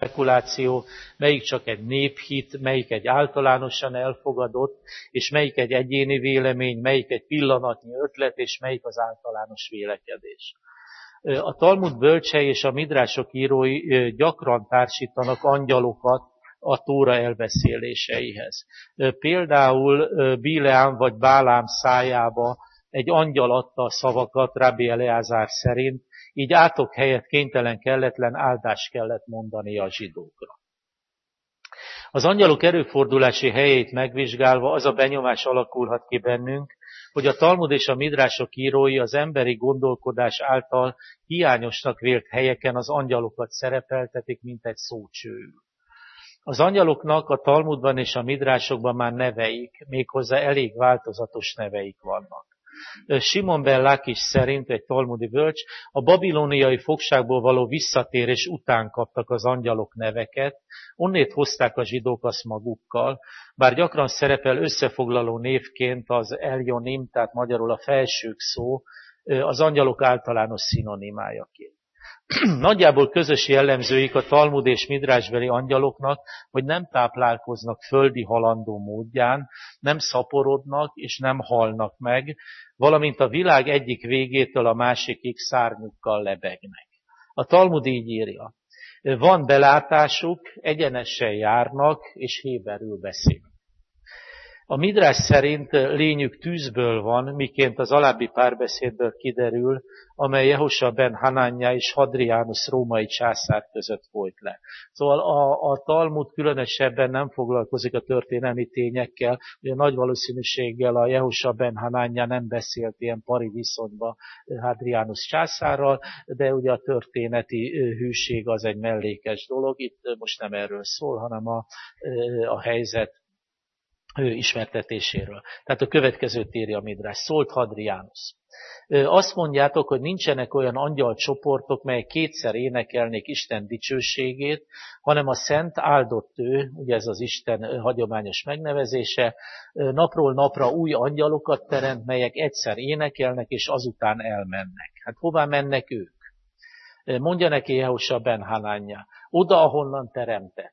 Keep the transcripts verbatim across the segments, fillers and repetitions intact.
spekuláció, melyik csak egy néphit, melyik egy általánosan elfogadott, és melyik egy egyéni vélemény, melyik egy pillanatnyi ötlet, és melyik az általános vélekedés. A Talmud bölcsei és a midrások írói gyakran társítanak angyalokat a Tóra elbeszéléseihez. Például Bileám vagy Bálám szájába egy angyal adta a szavakat Rabbi Eleazár szerint, így átok helyett kénytelen kelletlen áldást kellett mondani a zsidókra. Az angyalok erőfordulási helyét megvizsgálva az a benyomás alakulhat ki bennünk, hogy a Talmud és a midrások írói az emberi gondolkodás által hiányosnak vélt helyeken az angyalokat szerepeltetik, mint egy szócsőül. Az angyaloknak a Talmudban és a midrásokban már neveik, méghozzá elég változatos neveik vannak. Simon ben Lákis szerint, egy talmudi bölcs, a babiloniai fogságból való visszatérés után kaptak az angyalok neveket, onnét hozták a zsidók azt magukkal, bár gyakran szerepel összefoglaló névként az Eljonim, tehát magyarul a felsők szó, az angyalok általános szinonimájaként. Nagyjából közös jellemzőik a Talmud és midrásbeli angyaloknak, hogy nem táplálkoznak földi halandó módján, nem szaporodnak és nem halnak meg, valamint a világ egyik végétől a másikig szárnyukkal lebegnek. A Talmud így írja: van belátásuk, egyenesen járnak és héberül beszélnek. A midrás szerint lényük tűzből van, miként az alábbi párbeszédből kiderül, amely Jehosua ben Hanánja és Hadrianus római császár között folyt le. Szóval a, a Talmud különösebben nem foglalkozik a történelmi tényekkel, ugye nagy valószínűséggel a Jehosua ben Hanánja nem beszélt ilyen pari viszonyba Hadrianus császárral, de ugye a történeti hűség az egy mellékes dolog, itt most nem erről szól, hanem a, a helyzet ismertetéséről. Tehát a következőt írja a midrás: szólt Hadrianus. Azt mondjátok, hogy nincsenek olyan angyalcsoportok, melyek kétszer énekelnék Isten dicsőségét, hanem a szent áldott ő, ugye ez az Isten hagyományos megnevezése, napról napra új angyalokat teremt, melyek egyszer énekelnek, és azután elmennek. Hát hová mennek ők? Mondja neki Jehosua ben Hanánja: oda, ahonnan teremtett.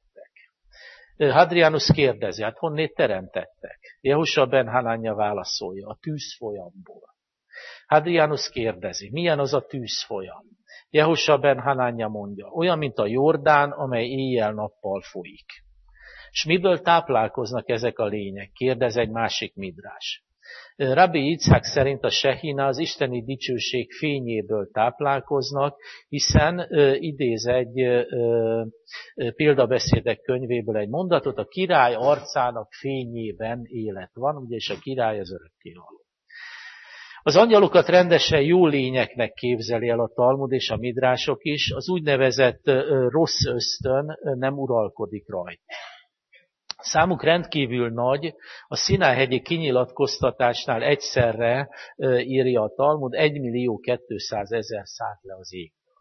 Hadrianus kérdezi, hát honnét teremtettek? Jehosua ben Hanánja válaszolja: a tűzfolyamból. Hadrianus kérdezi, milyen az a tűzfolyam? Jehosua ben Hanánja mondja: olyan, mint a Jordán, amely éjjel-nappal folyik. És miből táplálkoznak ezek a lények? Kérdez egy másik midrás. Rabbi Yitzhak szerint a sehina az isteni dicsőség fényéből táplálkoznak, hiszen ö, idéz egy ö, ö, példabeszédek könyvéből egy mondatot: a király arcának fényében élet van, ugye, és a király az örökkévaló. Az angyalokat rendesen jó lényeknek képzeli el a Talmud és a midrások is, az úgynevezett ö, rossz ösztön nem uralkodik rajta. Számuk rendkívül nagy, a Szináj-hegyi kinyilatkoztatásnál egyszerre írja a Talmud, egymillió kétszázezer szállt le az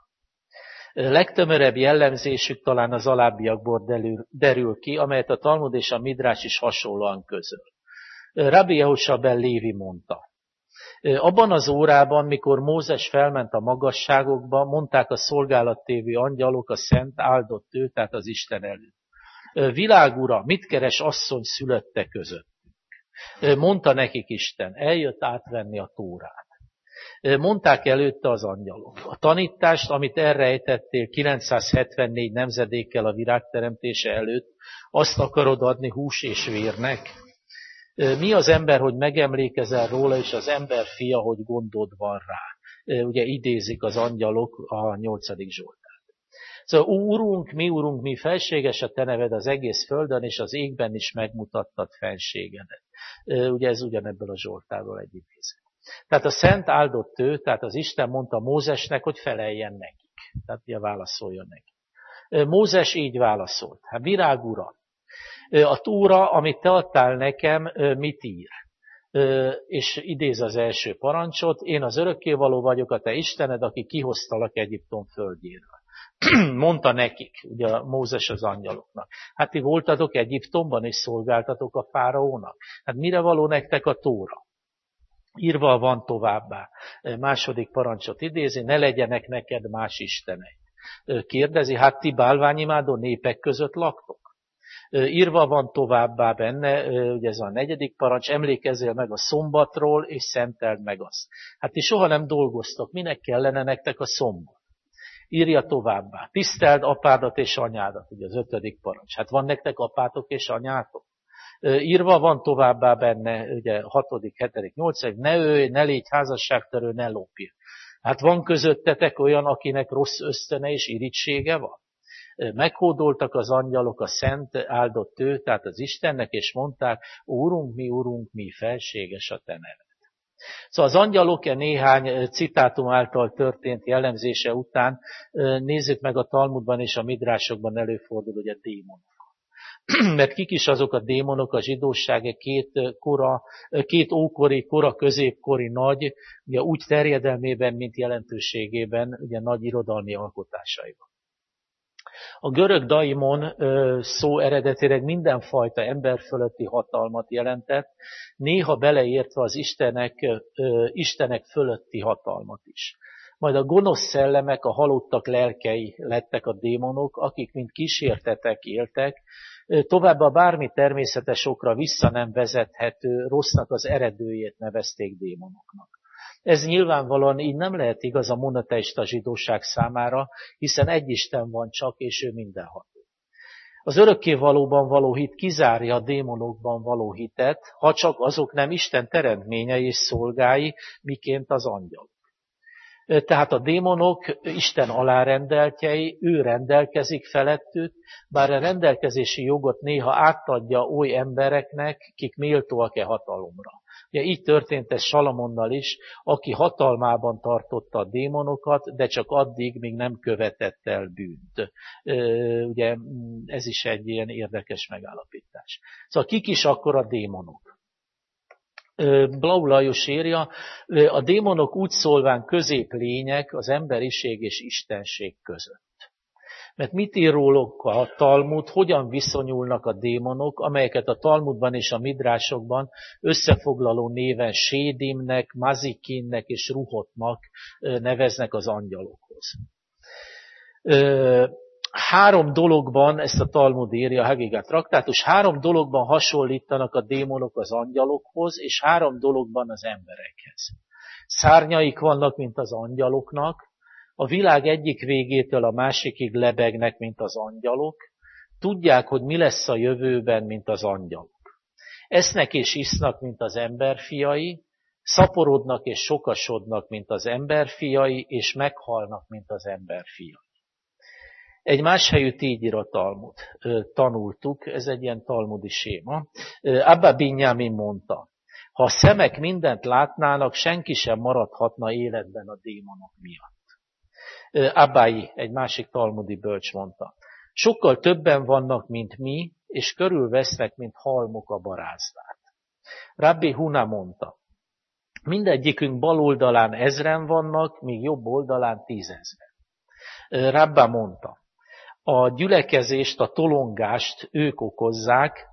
égből. Legtömörebb jellemzésük talán az alábbiakból derül, derül ki, amelyet a Talmud és a midrás is hasonlóan közöl. Rabbi Jehosua ben Lévi mondta: abban az órában, mikor Mózes felment a magasságokba, mondták a szolgálattévő angyalok a szent áldott ő, tehát az Isten előtt: világura, mit keres asszony szülötte közöttünk? Mondta nekik Isten: eljött átvenni a Tórát. Mondták előtte az angyalok: a tanítást, amit elrejtettél kilencszázhetvennégy nemzedékkel a világteremtése előtt, azt akarod adni hús és vérnek? Mi az ember, hogy megemlékezel róla, és az ember fia, hogy gondod van rá? Ugye idézik az angyalok a nyolcadik Zsoltárt. Szóval Úrunk, mi Úrunk, mi felséges a te neved az egész földön, és az égben is megmutattad fenségedet. Ugye ez ugyanebből a Zsoltárból egy idézet. Tehát a szent áldott ő, tehát az Isten mondta Mózesnek, hogy feleljen nekik. Tehát ugye válaszoljon neki. Mózes így válaszolt: hát virág ura, a Tóra, amit te adtál nekem, mit ír? És idéz az első parancsot: én az örökkévaló vagyok, a te Istened, aki kihoztalak Egyiptom földjéről. Mondta nekik, ugye Mózes az angyaloknak: hát ti voltatok Egyiptomban, és szolgáltatok a fáraónak. Hát mire való nektek a Tóra? Írva van továbbá, második parancsot idézi: ne legyenek neked más isteneid. kérdezi, hát ti bálványimádó népek között laktok. Írva van továbbá benne, ugye ez a negyedik parancs, emlékezzél meg a szombatról, és szenteld meg azt. Hát ti soha nem dolgoztok, minek kellene nektek a szombat? Írja továbbá, tiszteld apádat és anyádat, ugye az ötödik parancs. Hát van nektek apátok és anyátok? Írva van továbbá benne, ugye hatodik, hetedik, nyolcadik, ne ölj, ne légy házasságtörő, ne lopj. Hát van közöttetek olyan, akinek rossz ösztöne és irítsége van? Meghódoltak az angyalok a szent áldott ő, tehát az Istennek, és mondták, Úrunk, mi Úrunk, mi felséges a te neved. Szóval az angyalok-e néhány citátum által történt jellemzése után nézzük meg a Talmudban és a midrásokban előfordul, hogy a démonok. Mert kik is azok a démonok, a zsidóság két, kora, két ókori, kora, középkori nagy, ugye úgy terjedelmében, mint jelentőségében, ugye nagy irodalmi alkotásaiban. A görög daimon szó eredetileg mindenfajta ember fölötti hatalmat jelentett, néha beleértve az istenek, istenek fölötti hatalmat is. Majd a gonosz szellemek, a halottak lelkei lettek a démonok, akik mint kísértetek éltek, továbbá bármi természetes okra vissza nem vezethető rossznak az eredőjét nevezték démonoknak. Ez nyilvánvalóan így nem lehet igaz a monoteista zsidóság számára, hiszen egy Isten van csak, és ő mindenható. Az örökkévalóban való hit kizárja a démonokban való hitet, ha csak azok nem Isten teremtményei és szolgái, miként az angyalok. Tehát a démonok Isten alárendeltjei, ő rendelkezik felettük, bár a rendelkezési jogot néha átadja oly embereknek, kik méltóak-e hatalomra. Ugye így történt ez Salamonnal is, aki hatalmában tartotta a démonokat, de csak addig, míg nem követett el bűnt. Ugye ez is egy ilyen érdekes megállapítás. Szóval kik is akkor a démonok? Blau Lajos írja, a démonok úgy szólván középlények az emberiség és istenség között. Mert mit ír róluk a Talmud, hogyan viszonyulnak a démonok, amelyeket a Talmudban és a midrásokban összefoglaló néven Sédimnek, Mazikinnek és Ruhotnak neveznek az angyalokhoz. Három dologban, ezt a Talmud írja, a Hagigá traktátus, három dologban hasonlítanak a démonok az angyalokhoz, és három dologban az emberekhez. Szárnyaik vannak, mint az angyaloknak, a világ egyik végétől a másikig lebegnek, mint az angyalok, tudják, hogy mi lesz a jövőben, mint az angyalok. Esznek és isznak, mint az emberfiai, szaporodnak és sokasodnak, mint az emberfiai, és meghalnak, mint az emberfiai. Egy más helyütt így ír a Talmud. Tanultuk, ez egy ilyen talmudi séma. Abba Binyamin mondta, ha a szemek mindent látnának, senki sem maradhatna életben a démonok miatt. Abbai, egy másik talmudi bölcs mondta, sokkal többen vannak, mint mi, és körülvesznek, mint halmok a barázdát. Rabbi Huna mondta, mindegyikünk bal oldalán ezren vannak, míg jobb oldalán tízezren. Rabba mondta, a gyülekezést, a tolongást ők okozzák,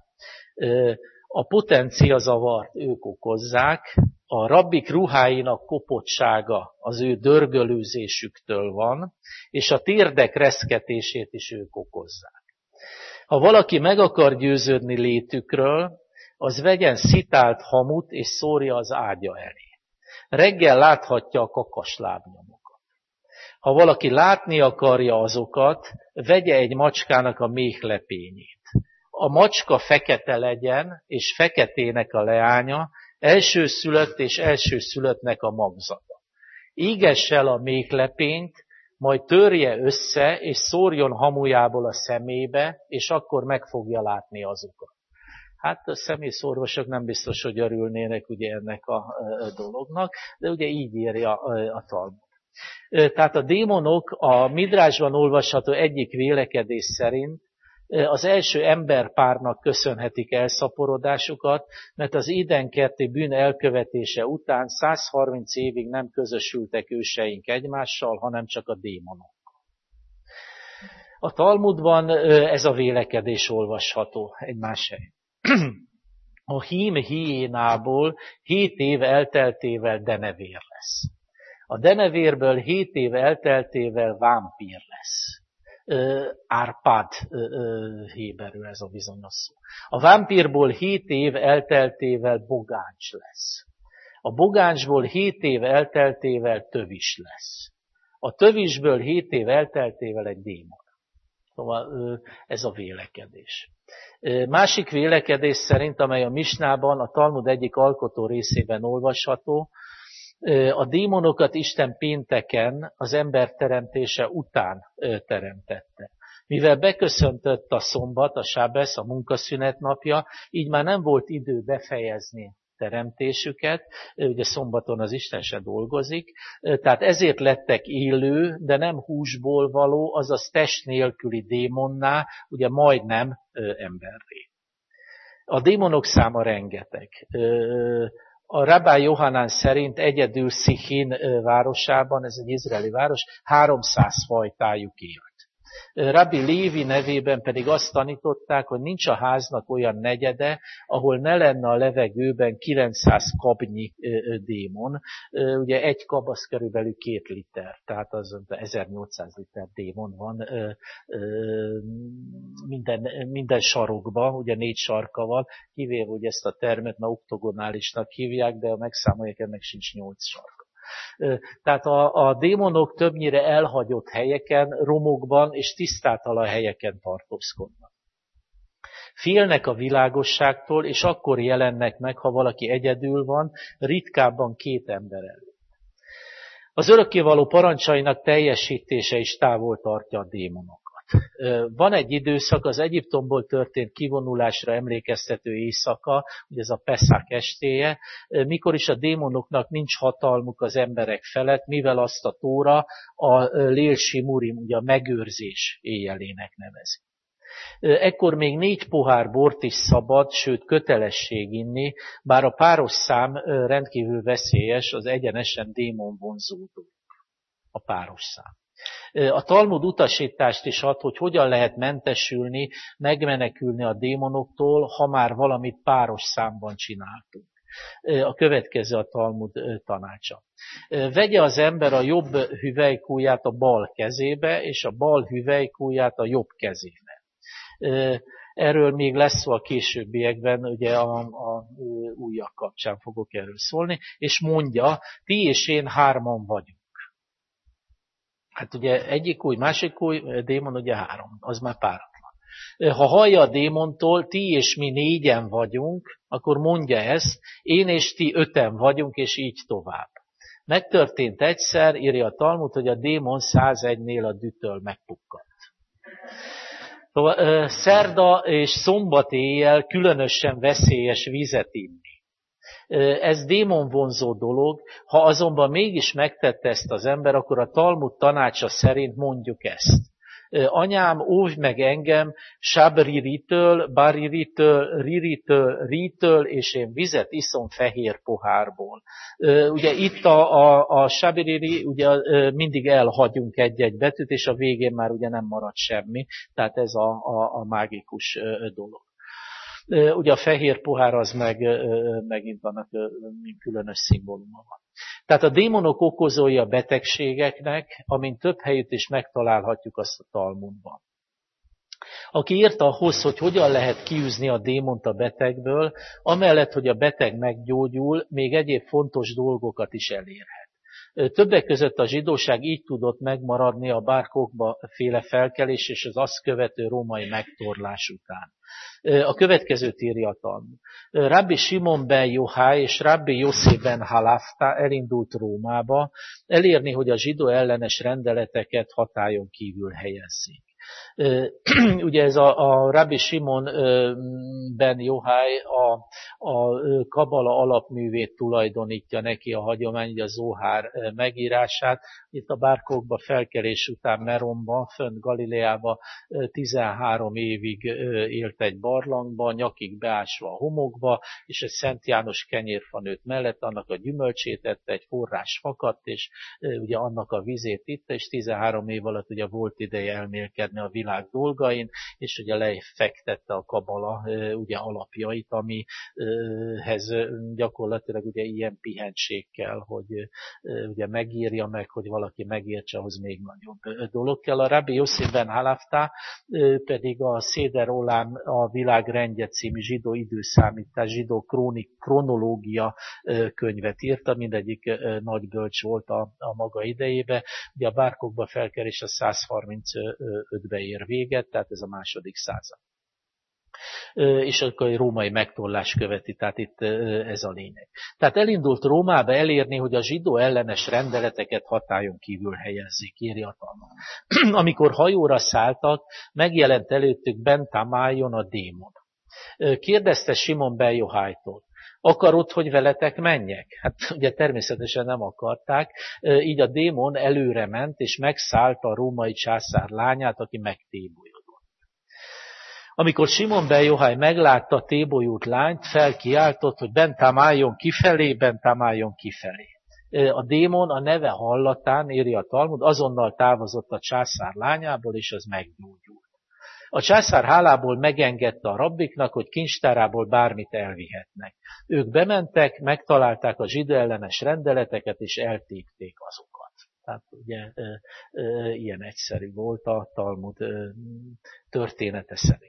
a potenciazavart ők okozzák, a rabbik ruháinak kopottsága az ő dörgölőzésüktől van, és a térdek reszketését is ők okozzák. Ha valaki meg akar győződni létükről, az vegyen szitált hamut, és szórja az ágya elé. Reggel láthatja a kakaslábnyomokat. Ha valaki látni akarja azokat, vegye egy macskának a méhlepényét. A macska fekete legyen, és feketének a leánya, elsőszülött és elsőszülöttnek a magzata. Ígesse el a méhlepényt, majd törje össze, és szórjon hamujából a szemébe, és akkor meg fogja látni azokat. Hát a szemészorvosok nem biztos, hogy örülnének ugye ennek a dolognak, de ugye így írja a Talmud. Tehát a démonok a midrásban olvasható egyik vélekedés szerint az első emberpárnak köszönhetik elszaporodásukat, mert az édenkerti bűn elkövetése után százharminc évig nem közösültek őseink egymással, hanem csak a démonok. A Talmudban ez a vélekedés olvasható egy más helyen. A hím hiénából hét év elteltével denevér lesz. A denevérből hét év elteltével vámpír lesz. Árpád héberül ez a bizonyos szó. A vámpírból hét év elteltével bogáncs lesz. A bogáncsból hét év elteltével tövis lesz. A tövisből hét év elteltével egy démon. Szóval ez a vélekedés. Másik vélekedés szerint, amely a Misnában, a Talmud egyik alkotó részében olvasható, a démonokat Isten pénteken az ember teremtése után teremtette. Mivel beköszöntött a szombat, a sábesz, a munkaszünet napja, így már nem volt idő befejezni teremtésüket, ugye szombaton az Isten se dolgozik, tehát ezért lettek élő, de nem húsból való, azaz test nélküli démonná, ugye majdnem emberré. A démonok száma rengeteg. A Rabbi Johanán szerint egyedül Szichin városában, ez egy izraeli város, háromszáz fajtájuk élt. Rabbi Lévi nevében pedig azt tanították, hogy nincs a háznak olyan negyede, ahol ne lenne a levegőben kilencszáz kabnyi démon. Ugye egy kab az körülbelül két liter, tehát az ezernyolcszáz liter démon van minden, minden sarokban, ugye négy sarka van, kivéve ugye ezt a termet már oktogonálisnak hívják, de a megszámolják, ennek sincs nyolc sarka. Tehát a, a démonok többnyire elhagyott helyeken, romokban és tisztátalan helyeken tartózkodnak. Félnek a világosságtól, és akkor jelennek meg, ha valaki egyedül van, ritkábban két ember előtt. Az örökkévaló parancsainak teljesítése is távol tartja a démonokat. Van egy időszak, az Egyiptomból történt kivonulásra emlékeztető éjszaka, ugye ez a Peszák estéje, mikor is a démonoknak nincs hatalmuk az emberek felett, mivel azt a Tóra a Lél Simurim, ugye a megőrzés éjjelének nevezi. Ekkor még négy pohár bort is szabad, sőt kötelesség inni, bár a páros szám rendkívül veszélyes, az egyenesen démonvonzódó. A páros szám. A Talmud utasítást is ad, hogy hogyan lehet mentesülni, megmenekülni a démonoktól, ha már valamit páros számban csináltunk. A következő a Talmud tanácsa. Vegye az ember a jobb hüvelykújját a bal kezébe, és a bal hüvelykújját a jobb kezébe. Erről még lesz szó a későbbiekben, ugye a, a ujjak kapcsán fogok erről szólni, és mondja, ti és én hárman vagyunk. Hát ugye egyik új, másik új, démon ugye három, az már páratlan. Ha hallja a démontól, ti és mi négyen vagyunk, akkor mondja ezt, én és ti öten vagyunk, és így tovább. Megtörtént egyszer, írja a Talmud, hogy a démon százegynél a dühtől megpukkant. Szóval, szerda és szombat éjjel különösen veszélyes vizet inni. Ez démonvonzó dolog, ha azonban mégis megtette ezt az ember, akkor a Talmud tanácsa szerint mondjuk ezt. Anyám, óvj meg engem Sabriritől, Bariritől, Riritől, Ritől, és én vizet iszom fehér pohárból. Ugye itt a, a, a Sabiriri, ugye mindig elhagyunk egy-egy betűt, és a végén már ugye nem marad semmi, tehát ez a, a, a mágikus dolog. Ugye a fehér pohár az meg, megint annak különös szimbóluma van. Tehát a démonok okozói a betegségeknek, amint több helyütt is megtalálhatjuk azt a Talmudban. Aki írta ahhoz, hogy hogyan lehet kiűzni a démont a betegből, amellett, hogy a beteg meggyógyul, még egyéb fontos dolgokat is elérhet. Többek között a zsidóság így tudott megmaradni a Bár Kokhba féle felkelés és az azt követő római megtorlás után. A következőt írja a Talmud. Rabbi Simon ben Yochai és Rabbi Yossi ben Halafta elindult Rómába elérni, hogy a zsidó ellenes rendeleteket hatályon kívül helyezzék. Ugye ez a, a Rabbi Simon ben Yochai a, a kabala alapművét tulajdonítja neki a hagyomány, a Zohár megírását. Itt a Bár Kokhba felkelés után Meronban, fönt Galileában tizenhárom évig élt egy barlangban, nyakig beásva a homokba, és egy Szent János kenyérfa nőtt mellett, annak a gyümölcsét ette, egy forrás fakadt, és ugye annak a vizét itta, és tizenhárom év alatt ugye volt ideje elmélkedni a világ világ dolgain, és ugye lefektette a kabala ugye alapjait, amihez gyakorlatilag ugye ilyen pihenség kell, hogy ugye megírja meg, hogy valaki megértse, ahhoz még nagyobb dolog kell. A Rabbi Yossi ben Halaftá pedig a Széder Olám a világrendje című zsidó időszámítás, zsidó krónik, kronológia könyvet írta, mindegyik nagy bölcs volt a, a maga idejébe. Ugye a bárkokba felkerés a száz harmincötbe ér véget, tehát ez a második század. És akkor egy római megtorlás követi, tehát itt ez a lényeg. Tehát elindult Rómába elérni, hogy a zsidó ellenes rendeleteket hatályon kívül helyezzék, írja a Talmud. Amikor hajóra szálltak, megjelent előttük Ben Tamájon a démon. Kérdezte Simon ben Johájtól: akarod, hogy veletek menjek? Hát ugye természetesen nem akarták, így a démon előre ment, és megszállta a római császár lányát, aki megtébolyodott. Amikor Simon ben Joháj meglátta a tébolyult lányt, felkiáltott, hogy bent álljon kifelé, bent álljon kifelé. A démon a neve hallatán, írja a Talmud, azonnal távozott a császár lányából, és az meggyógyult. A császár hálából megengedte a rabbiknak, hogy kincstárából bármit elvihetnek. Ők bementek, megtalálták a zsidó ellenes rendeleteket, és eltépték azokat. Tehát ugye e, e, ilyen egyszerű volt a Talmud e, története szerint.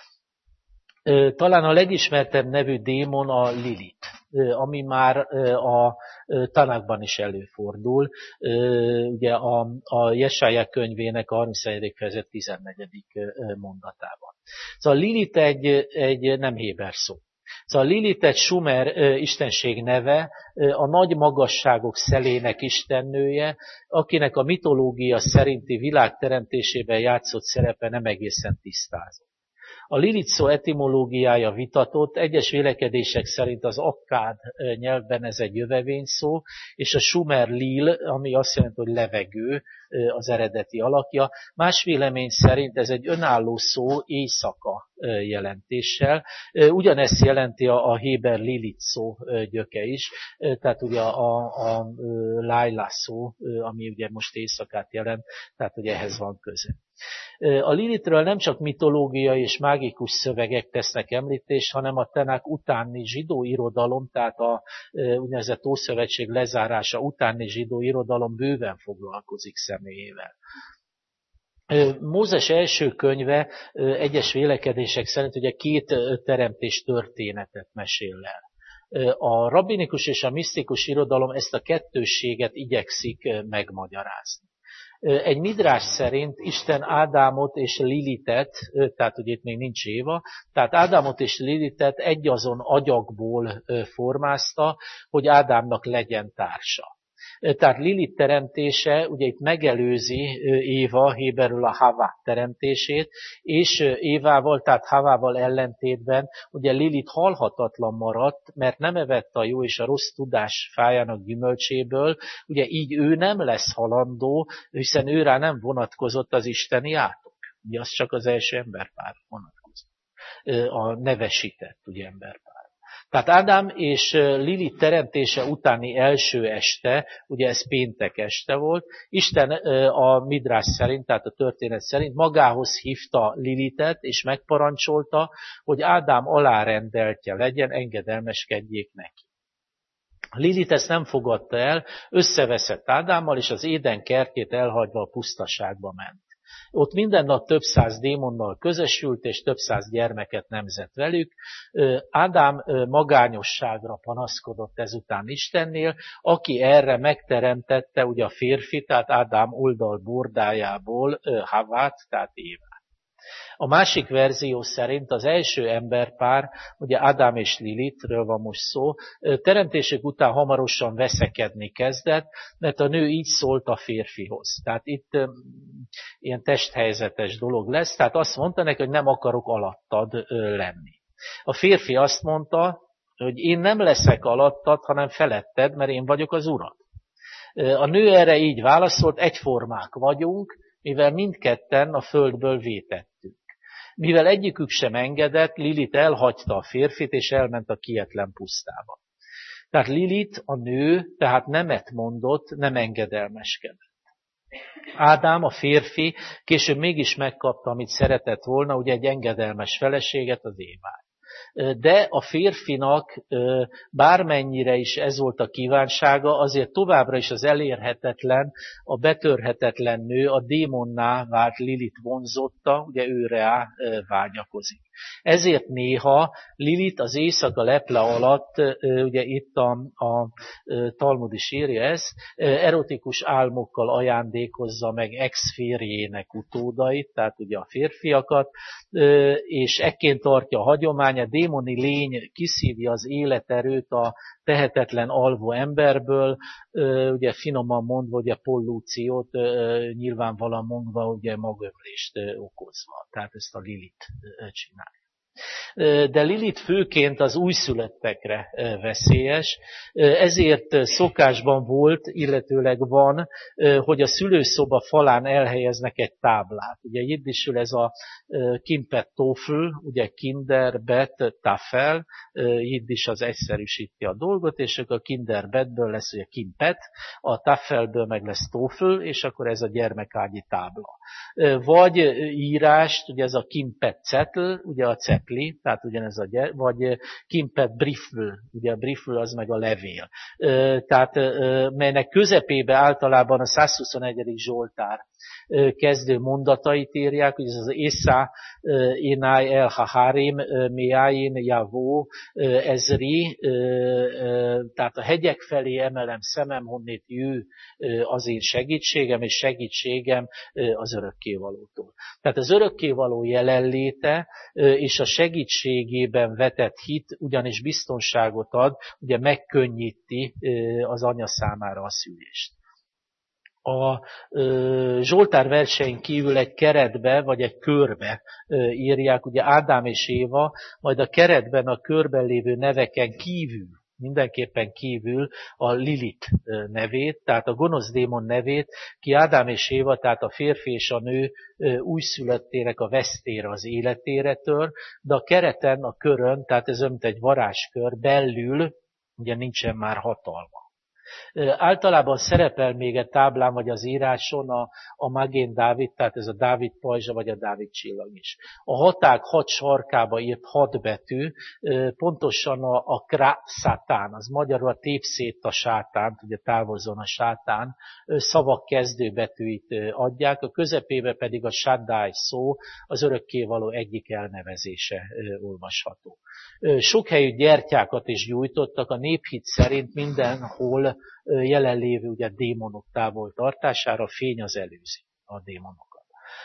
E, talán a legismertebb nevű démon a Lilit, e, ami már e, a Tanákban is előfordul, e, ugye a, a Jesája könyvének a harmincegyedik fejezet tizennegyedik mondatában. Szóval Lilit egy, egy nem héber szó. Szóval Lilit egy sumer istenség neve, a nagy magasságok szelének istennője, akinek a mitológia szerinti világ teremtésében játszott szerepe nem egészen tisztázott. A Lilit szó etimológiája vitatott, egyes vélekedések szerint az akkád nyelvben ez egy jövevény szó, és a sumer lil, ami azt jelenti, hogy levegő, az eredeti alakja. Más vélemény szerint ez egy önálló szó éjszaka jelentéssel. Ugyanezt jelenti a, a héber Lilit szó gyöke is, tehát ugye a, a, a Laila szó, ami ugye most éjszakát jelent, tehát ugye ehhez van köze. A Lilitről nem csak mitológiai és mágikus szövegek tesznek említést, hanem a Tenák utáni zsidó irodalom, tehát a úgynevezett Ószövetség lezárása utáni zsidó irodalom bőven foglalkozik személyével. Mózes első könyve egyes vélekedések szerint ugye két teremtés történetet mesél el. A rabbinikus és a misztikus irodalom ezt a kettősséget igyekszik megmagyarázni. Egy midrás szerint Isten Ádámot és Lilitet, tehát ugye itt még nincs Éva, tehát Ádámot és Lilitet egyazon agyagból formázta, hogy Ádámnak legyen társa. Tehát Lilit teremtése ugye itt megelőzi Éva, héberül a Havá teremtését, és Évával, tehát Havával ellentétben ugye Lilit halhatatlan maradt, mert nem evett a jó és a rossz tudás fájának gyümölcséből, ugye így ő nem lesz halandó, hiszen őrá nem vonatkozott az isteni átok. Ugye az csak az első emberpár vonatkozott. A nevesített ugye emberpár. Tehát Ádám és Lilit teremtése utáni első este, ugye ez péntek este volt, Isten a midrás szerint, tehát a történet szerint magához hívta Lilitet, és megparancsolta, hogy Ádám alárendeltje legyen, engedelmeskedjék neki. Lilit ezt nem fogadta el, összeveszett Ádámmal, és az Éden kertjét elhagyva a pusztaságba ment. Ott minden nap több száz démonnal közösült, és több száz gyermeket nemzett velük. Ádám magányosságra panaszkodott ezután Istennél, aki erre megteremtette ugye a férfi, tehát Ádám oldalbordájából Havát, tehát Évát. A másik verzió szerint az első emberpár, ugye Ádám és Lilitről van most szó, teremtésük után hamarosan veszekedni kezdett, mert a nő így szólt a férfihoz. Tehát itt ilyen testhelyzetes dolog lesz, tehát azt mondta neki, hogy nem akarok alattad lenni. A férfi azt mondta, hogy én nem leszek alattad, hanem feletted, mert én vagyok az urad. A nő erre így válaszolt, egyformák vagyunk, mivel mindketten a földből vétettünk. Mivel egyikük sem engedett, Lilit elhagyta a férfit, és elment a kietlen pusztába. Tehát Lilit, a nő, tehát nemet mondott, nem engedelmeskedett. Ádám, a férfi, később mégis megkapta, amit szeretett volna, ugye egy engedelmes feleséget, az Évát. De a férfinak bármennyire is ez volt a kívánsága, azért továbbra is az elérhetetlen, a betörhetetlen nő, a démonná vált Lilit vonzotta, ugye őre vágyakozik. Ezért néha Lilit az éjszaka leple alatt, ugye itt a, a Talmud is írja ezt, erotikus álmokkal ajándékozza meg ex-férjének utódait, tehát ugye a férfiakat, és ekként tartja a hagyomány, a démoni lény kiszívja az életerőt a tehetetlen alvó emberből, ugye finoman mondva, ugye pollúciót, nyilvánvalóan mondva, ugye magömlést okozva. Tehát ezt a Lilit csinálja. De Lilit főként az újszülöttekre veszélyes, ezért szokásban volt, illetőleg van, hogy a szülőszoba falán elhelyeznek egy táblát. Ugye jiddisül ez a kimpet tofl, ugye kinder, bet, tafel, jiddis az egyszerűsíti a dolgot, és akkor a kinder betből lesz ugye kimpet, a tafelből meg lesz tofl, és akkor ez a gyermekágyi tábla. Vagy írást, ugye ez a kimpet zettel, ugye a cepli, tehát ugyanez a gyere, vagy kimpet briefl, ugye a briefl az meg a levél. Tehát melynek közepébe általában a százhuszonegyedik Zsoltár kezdő mondatait írják, hogy ez az Észa, Énáj, El, Hahárim, Miáin, Javó, Ezri, tehát a hegyek felé emelem szemem, honnét jő az én segítségem, és segítségem az örökkévalótól. Tehát az örökkévaló jelenléte és a segítségében vetett hit ugyanis biztonságot ad, ugye megkönnyíti az anya számára a szülést. A Zsoltár versein kívül egy keretbe, vagy egy körbe írják, ugye Ádám és Éva, majd a keretben a körben lévő neveken kívül, mindenképpen kívül a Lilit nevét, tehát a gonosz démon nevét, ki Ádám és Éva, tehát a férfi és a nő újszülöttének a vesztére, az életére tör, de a kereten, a körön, tehát ez olyan, mint egy varázskör, belül ugye nincsen már hatalma. Általában szerepel még egy táblán vagy az íráson a, a Magén Dávid, tehát ez a Dávid pajzsa vagy a Dávid csillag is. A haták hat sarkába írt hat betű, pontosan a, a krá szátán, az magyarul a tép szét a sátánt, ugye távozzon a sátán, szavak kezdőbetűit adják, a közepébe pedig a Shaddai szó, az örökkévaló egyik elnevezése olvasható. Sok helyű gyertyákat is gyújtottak, a néphit szerint mindenhol jelenlévő ugye démonok távol tartására, fény az előzi a démonokat.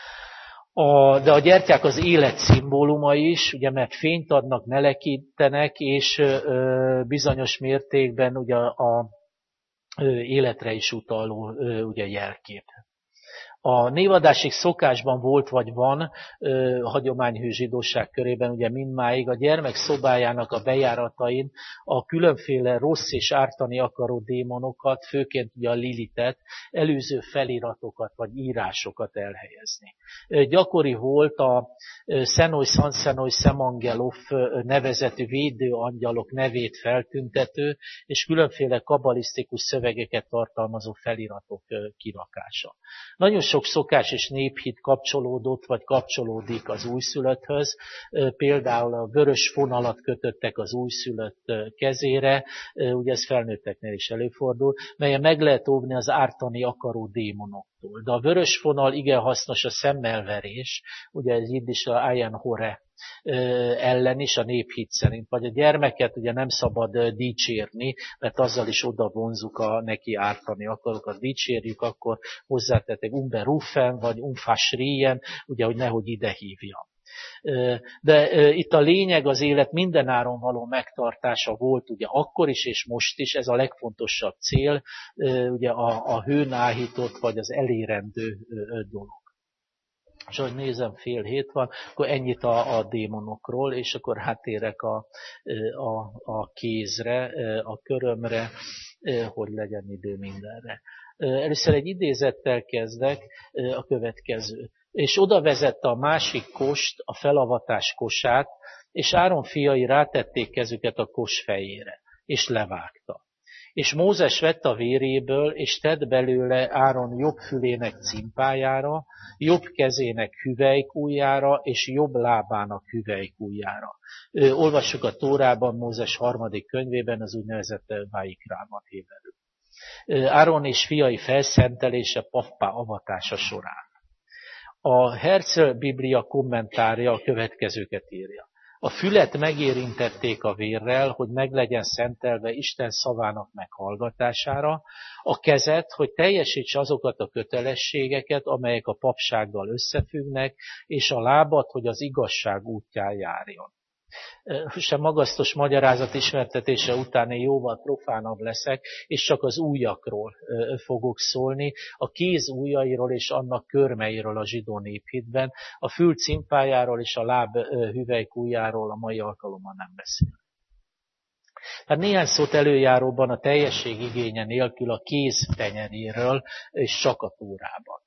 A, de a gyertyák az élet szimbóluma is, ugye, mert fényt adnak, melegítenek, és ö, bizonyos mértékben ugye a ö, életre is utaló ö, ugye, jelkép. A névadásig szokásban volt vagy van ö, hagyományhű zsidóság körében, ugye mindmáig a gyermek szobájának a bejáratain a különféle rossz és ártani akaró démonokat, főként ugye a Lilitet, előző feliratokat vagy írásokat elhelyezni. Ö, gyakori volt a Szenoj Szanszenoj Szemangelov nevezetű védőangyalok nevét feltüntető és különféle kabalisztikus szövegeket tartalmazó feliratok ö, kirakása. Nagyon sok szokás és néphit kapcsolódott, vagy kapcsolódik az újszülötthöz. Például a vörös fonalat kötöttek az újszülött kezére, ugye ez felnőtteknél is előfordul, melyen meg lehet óvni az ártani akaró démonoktól. De a vörös fonal igen hasznos a szemmelverés, ugye ez jiddis a Ayan Hore ellen is a néphit szerint, vagy a gyermeket ugye nem szabad dicsérni, mert azzal is oda vonzuk a neki ártani akarokat, dicsérjük, akkor hozzátettek umberufen, vagy umfasrien, ugye, hogy nehogy ide hívjam. De itt a lényeg az élet mindenáron való megtartása volt ugye akkor is és most is, ez a legfontosabb cél, ugye a, a hőn áhított vagy az elérendő dolog. És ahogy nézem, fél hét van, akkor ennyit a, a démonokról, és akkor hátérek a, a, a kézre, a körömre, hogy legyen idő mindenre. Először egy idézettel kezdek, a következő. És oda vezette a másik kost, a felavatás kosát, és Áron fiai rátették kezüket a kos fejére, és levágta. És Mózes vett a véréből, és tett belőle Áron jobb fülének cimpájára, jobb kezének hüvelykujjára, és jobb lábának hüvelykujjára. Olvassuk a Tórában, Mózes harmadik könyvében, az úgynevezett Váikrában héberül. Áron és fiai felszentelése pappá avatása során. A Herzl Biblia kommentárja a következőket írja. A fület megérintették a vérrel, hogy meg legyen szentelve Isten szavának meghallgatására, a kezet, hogy teljesítse azokat a kötelességeket, amelyek a papsággal összefüggnek, és a lábat, hogy az igazság útján járjon. Sem magasztos magyarázat ismertetése után én jóval profánabb leszek, és csak az ujjakról fogok szólni, a kéz ujjairól és annak körmeiről a zsidó néphitben, a fül cimpájáról és a láb hüvelykujjáról a mai alkalommal nem beszél. Tehát néhány szót előjáróban a teljesség igénye nélkül a kéz tenyeréről, és csak a Tórában.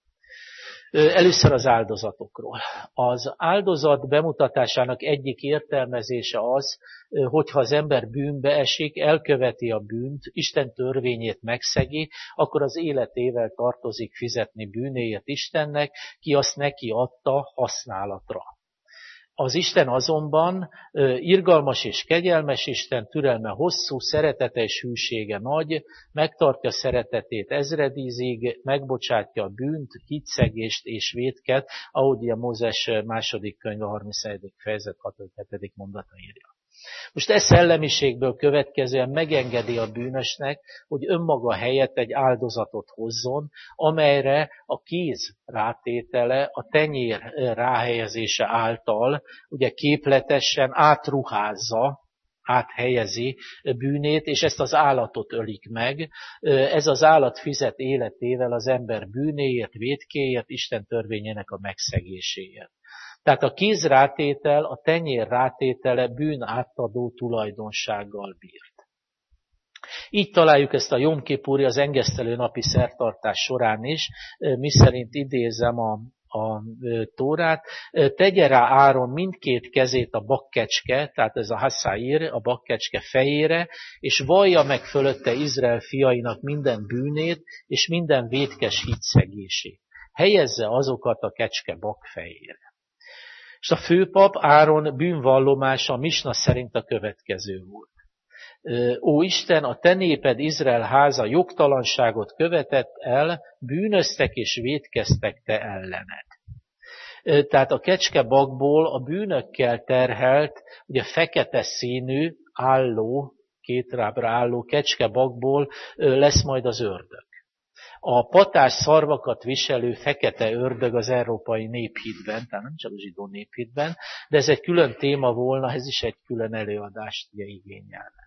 Először az áldozatokról. Az áldozat bemutatásának egyik értelmezése az, hogyha az ember bűnbe esik, elköveti a bűnt, Isten törvényét megszegi, akkor az életével tartozik fizetni bűnéért Istennek, ki azt neki adta használatra. Az Isten azonban irgalmas és kegyelmes Isten, türelme hosszú, szeretete és hűsége nagy, megtartja szeretetét ezredízig, megbocsátja a bűnt, hitszegést és vétket, ahogy a Mózes második könyve harmincegyedik fejezet hatodik-hetedik mondata írja. Most ez szellemiségből következően megengedi a bűnösnek, hogy önmaga helyett egy áldozatot hozzon, amelyre a kéz rátétele, a tenyér ráhelyezése által, ugye képletesen átruházza, áthelyezi bűnét, és ezt az állatot ölik meg. Ez az állat fizet életével az ember bűnéért, vétkéért, Isten törvényének a megszegéséért. Tehát a kézrátétel, a tenyér rátétele bűn átadó tulajdonsággal bírt. Így találjuk ezt a Jom Kipuri, az engesztelő napi szertartás során is, miszerint idézem a, a Tórát, tegye rá Áron mindkét kezét a bakkecske, tehát ez a haszáír, a bakkecske fejére, és vallja meg fölötte Izrael fiainak minden bűnét, és minden vétkes hitszegését. Helyezze azokat a kecske bak fejére. És a főpap Áron bűnvallomása a Misna szerint a következő volt. Ó Isten, a te néped Izrael háza jogtalanságot követett el, bűnöztek és vétkeztek te ellened. Tehát a kecskebakból a bűnökkel terhelt, ugye fekete színű, álló, két rábra álló kecskebakból lesz majd az ördög. A patás szarvakat viselő fekete ördög az európai néphitben, tehát nem csak a zsidó néphitben, de ez egy külön téma volna, ez is egy külön előadást ugye igényelne.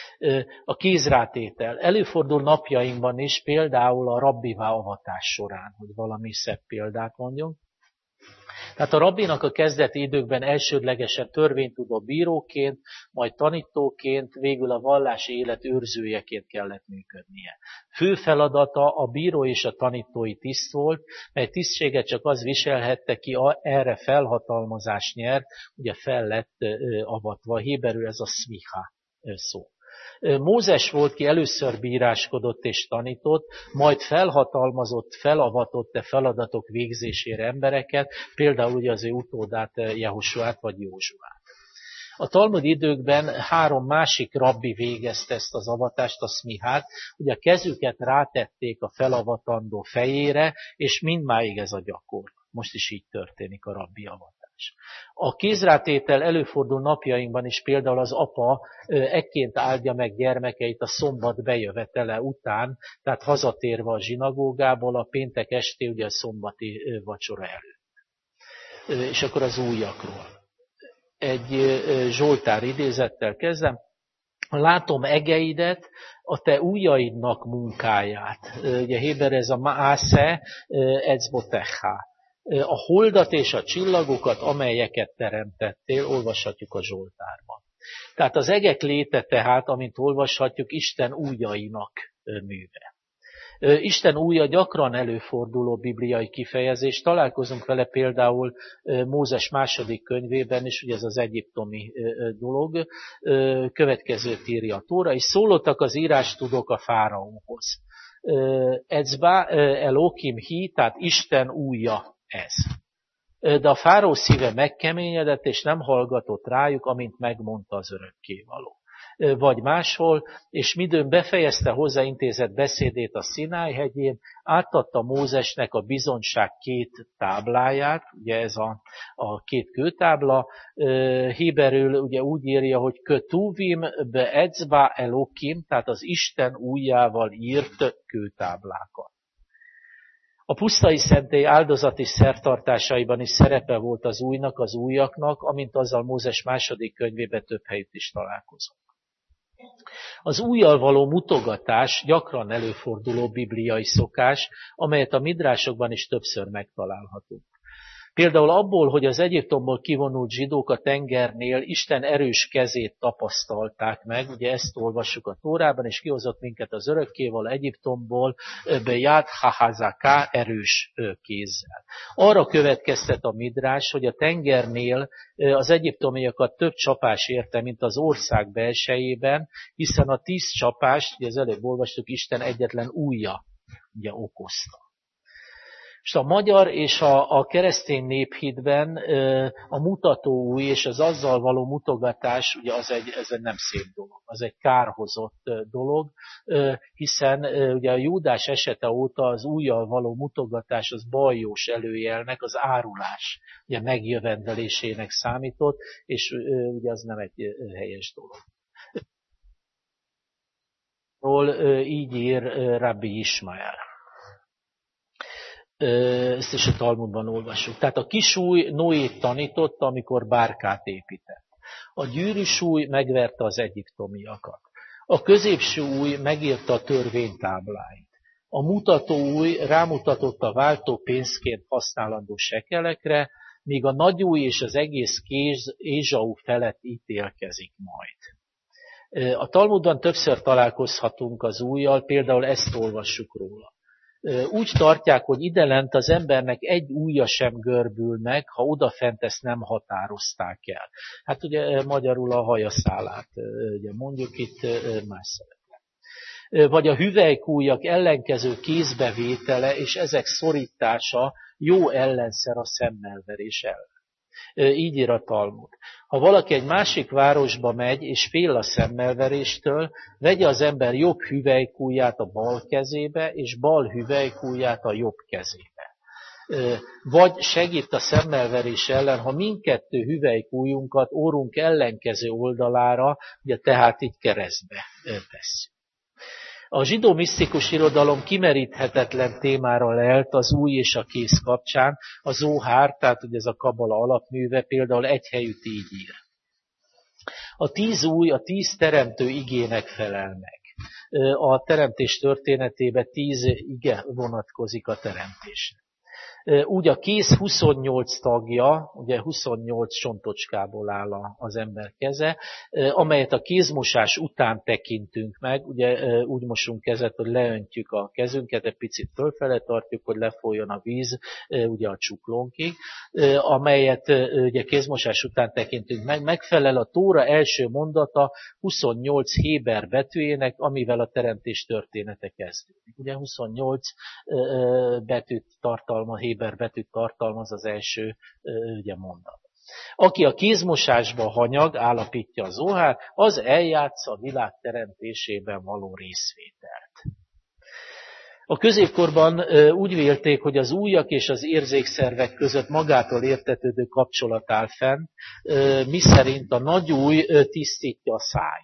A kézrátétel előfordul napjainkban is, például a rabbivá avatás során, hogy valami szebb példát mondjunk. Tehát a rabbinak a kezdeti időkben elsődlegesen törvénytudó bíróként, majd tanítóként, végül a vallási élet őrzőjeként kellett működnie. Fő feladata a bíró és a tanítói tiszt volt, mely tisztséget csak az viselhette, ki erre felhatalmazást nyert, ugye fel lett avatva. Héberül ez a szmiha szó. Mózes volt, ki először bíráskodott és tanított, majd felhatalmazott, felavatott a feladatok végzésére embereket, például ugye az ő utódát, Jehosuát vagy Józsuát. A Talmud időkben három másik rabbi végezte ezt az avatást, a szmihát, ugye a kezüket rátették a felavatandó fejére, és mindmáig ez a gyakorlat. Most is így történik a rabbi avatás. A kézrátétel előfordul napjainkban is, például az apa ekként áldja meg gyermekeit a szombat bejövetele után, tehát hazatérve a zsinagógából a péntek esti, ugye a szombati vacsora előtt. És akkor az ujjakról. Egy Zsoltár idézettel kezdem. Látom egeidet, a te ujjaidnak munkáját. Ugye héber ez a maase ecbotecha. A holdat és a csillagokat, amelyeket teremtettél, olvashatjuk a Zsoltárban. Tehát az egek léte tehát, amint olvashatjuk, Isten ujjainak műve. Isten ujja gyakran előforduló bibliai kifejezés, találkozunk vele például Mózes második könyvében is, ugye ez az egyiptomi dolog, következőt írja a Tóra, és szólottak az írástudók a fáraóhoz. Ecba Elokim hi, tehát Isten ujja ez. De a fáraó szíve megkeményedett, és nem hallgatott rájuk, amint megmondta az örökkévaló. Vagy máshol, és midőn befejezte hozzáintézett beszédét a Szináj hegyén, átadta Mózesnek a bizonyság két tábláját, ugye ez a, a két kőtábla, héberül ugye úgy írja, hogy Ketuvim be ecba Elokim, tehát az Isten ujjával írt kőtáblákat. A pusztai szentély áldozati szertartásaiban is szerepe volt az ujjnak, az ujjaknak, amint azzal Mózes második könyvében több helyütt is találkozunk. Az ujjal való mutogatás gyakran előforduló bibliai szokás, amelyet a midrásokban is többször megtalálhatunk. Például abból, hogy az Egyiptomból kivonult zsidók a tengernél Isten erős kezét tapasztalták meg, ugye ezt olvassuk a Tórában, és kihozott minket az örökkévaló Egyiptomból, beját hahazaká erős kézzel. Arra következtet a midrás, hogy a tengernél az egyiptomiakat több csapás érte, mint az ország belsejében, hiszen a tíz csapást, ugye az előbb olvastuk, Isten egyetlen ujja ugye okozta. És a magyar és a, a keresztény néphitben a mutató ujj és az azzal való mutogatás, ugye az egy, ez egy nem szép dolog, az egy kárhozott dolog, hiszen ugye a Júdás esete óta az ujjal való mutogatás az baljós előjelnek, az árulás ugye megjövendelésének számított, és ugye az nem egy helyes dolog. Ról így ír Rabbi Ismael. Ezt is a Talmudban olvassuk. Tehát a kis ujj Noét tanította, amikor bárkát épített. A gyűrűs ujj megverte az egyiptomiakat. A középső ujj megírta a törvénytábláit. A mutató ujj rámutatott a váltó pénzként használandó sekelekre, míg a nagy ujj és az egész kéz Ézsau felett ítélkezik majd. A Talmudban többször találkozhatunk az ujjal, például ezt olvassuk róla. Úgy tartják, hogy idelent az embernek egy ujja sem görbül meg, ha odafent ezt nem határozták el. Hát ugye magyarul a hajaszálát ugye mondjuk itt más szerepel. Vagy a hüvelykujjak ellenkező kézbevétele és ezek szorítása jó ellenszer a szemmelverés ellen. Így ír a Talmud. Ha valaki egy másik városba megy, és fél a szemmelveréstől, vegye az ember jobb hüvelykujját a bal kezébe, és bal hüvelykujját a jobb kezébe. Vagy segít a szemmelverés ellen, ha mindkettő hüvelykujjunkat órunk ellenkező oldalára, ugye tehát így keresztbe tesszük. A zsidó misztikus irodalom kimeríthetetlen témára lelt az ujj és a kéz kapcsán, a Zohár, tehát ugye ez a kabala alapműve például egy helyütt így ír. A tíz ujj a tíz teremtő igének felel meg. A teremtés történetében tíz ige vonatkozik a teremtésre. Úgy a kéz huszonnyolc tagja, ugye huszonnyolc csontocskából áll az ember keze, amelyet a kézmosás után tekintünk meg, ugye úgy mosunk kezet, hogy leöntjük a kezünket, egy picit fölfele tartjuk, hogy lefolyjon a víz, ugye a csuklónkig, amelyet ugye kézmosás után tekintünk meg, megfelel a Tóra első mondata huszonnyolc héber betűjének, amivel a teremtés története kezdődik. Ugye huszonnyolc betűt tartalma, héber betűt tartalmaz az első ugye, mondat. Aki a kézmosásba hanyag, állapítja a Zohár, az eljátsza a világ teremtésében való részvételt. A középkorban úgy vélték, hogy az ujjak és az érzékszervek között magától értetődő kapcsolat áll fenn, miszerint a nagy ujj tisztítja a szájat,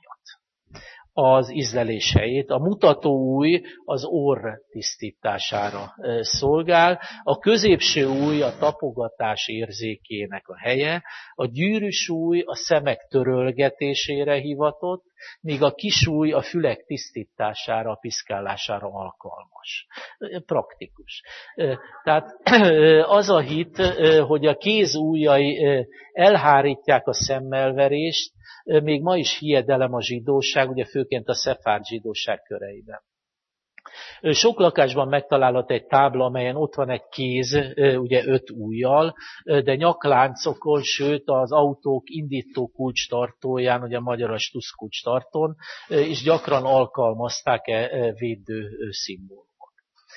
az ízlelés helyét. A mutató ujj az orr tisztítására szolgál, a középső ujj a tapogatás érzékének a helye, a gyűrűs ujj a szemek törölgetésére hivatott, míg a kis ujj a fülek tisztítására, a piszkálására alkalmas. Praktikus. Tehát az a hit, hogy a kéz ujjai elhárítják a szemmelverést, még ma is hiedelem a zsidóság, ugye főként a szefárd zsidóság köreiben. Sok lakásban megtalálható egy tábla, amelyen ott van egy kéz, ugye öt ujjal, de nyakláncokon, sőt az autók indító kulcstartóján, ugye magyar a stuszkulcstartón, is gyakran alkalmazták-e védő szimbólumot.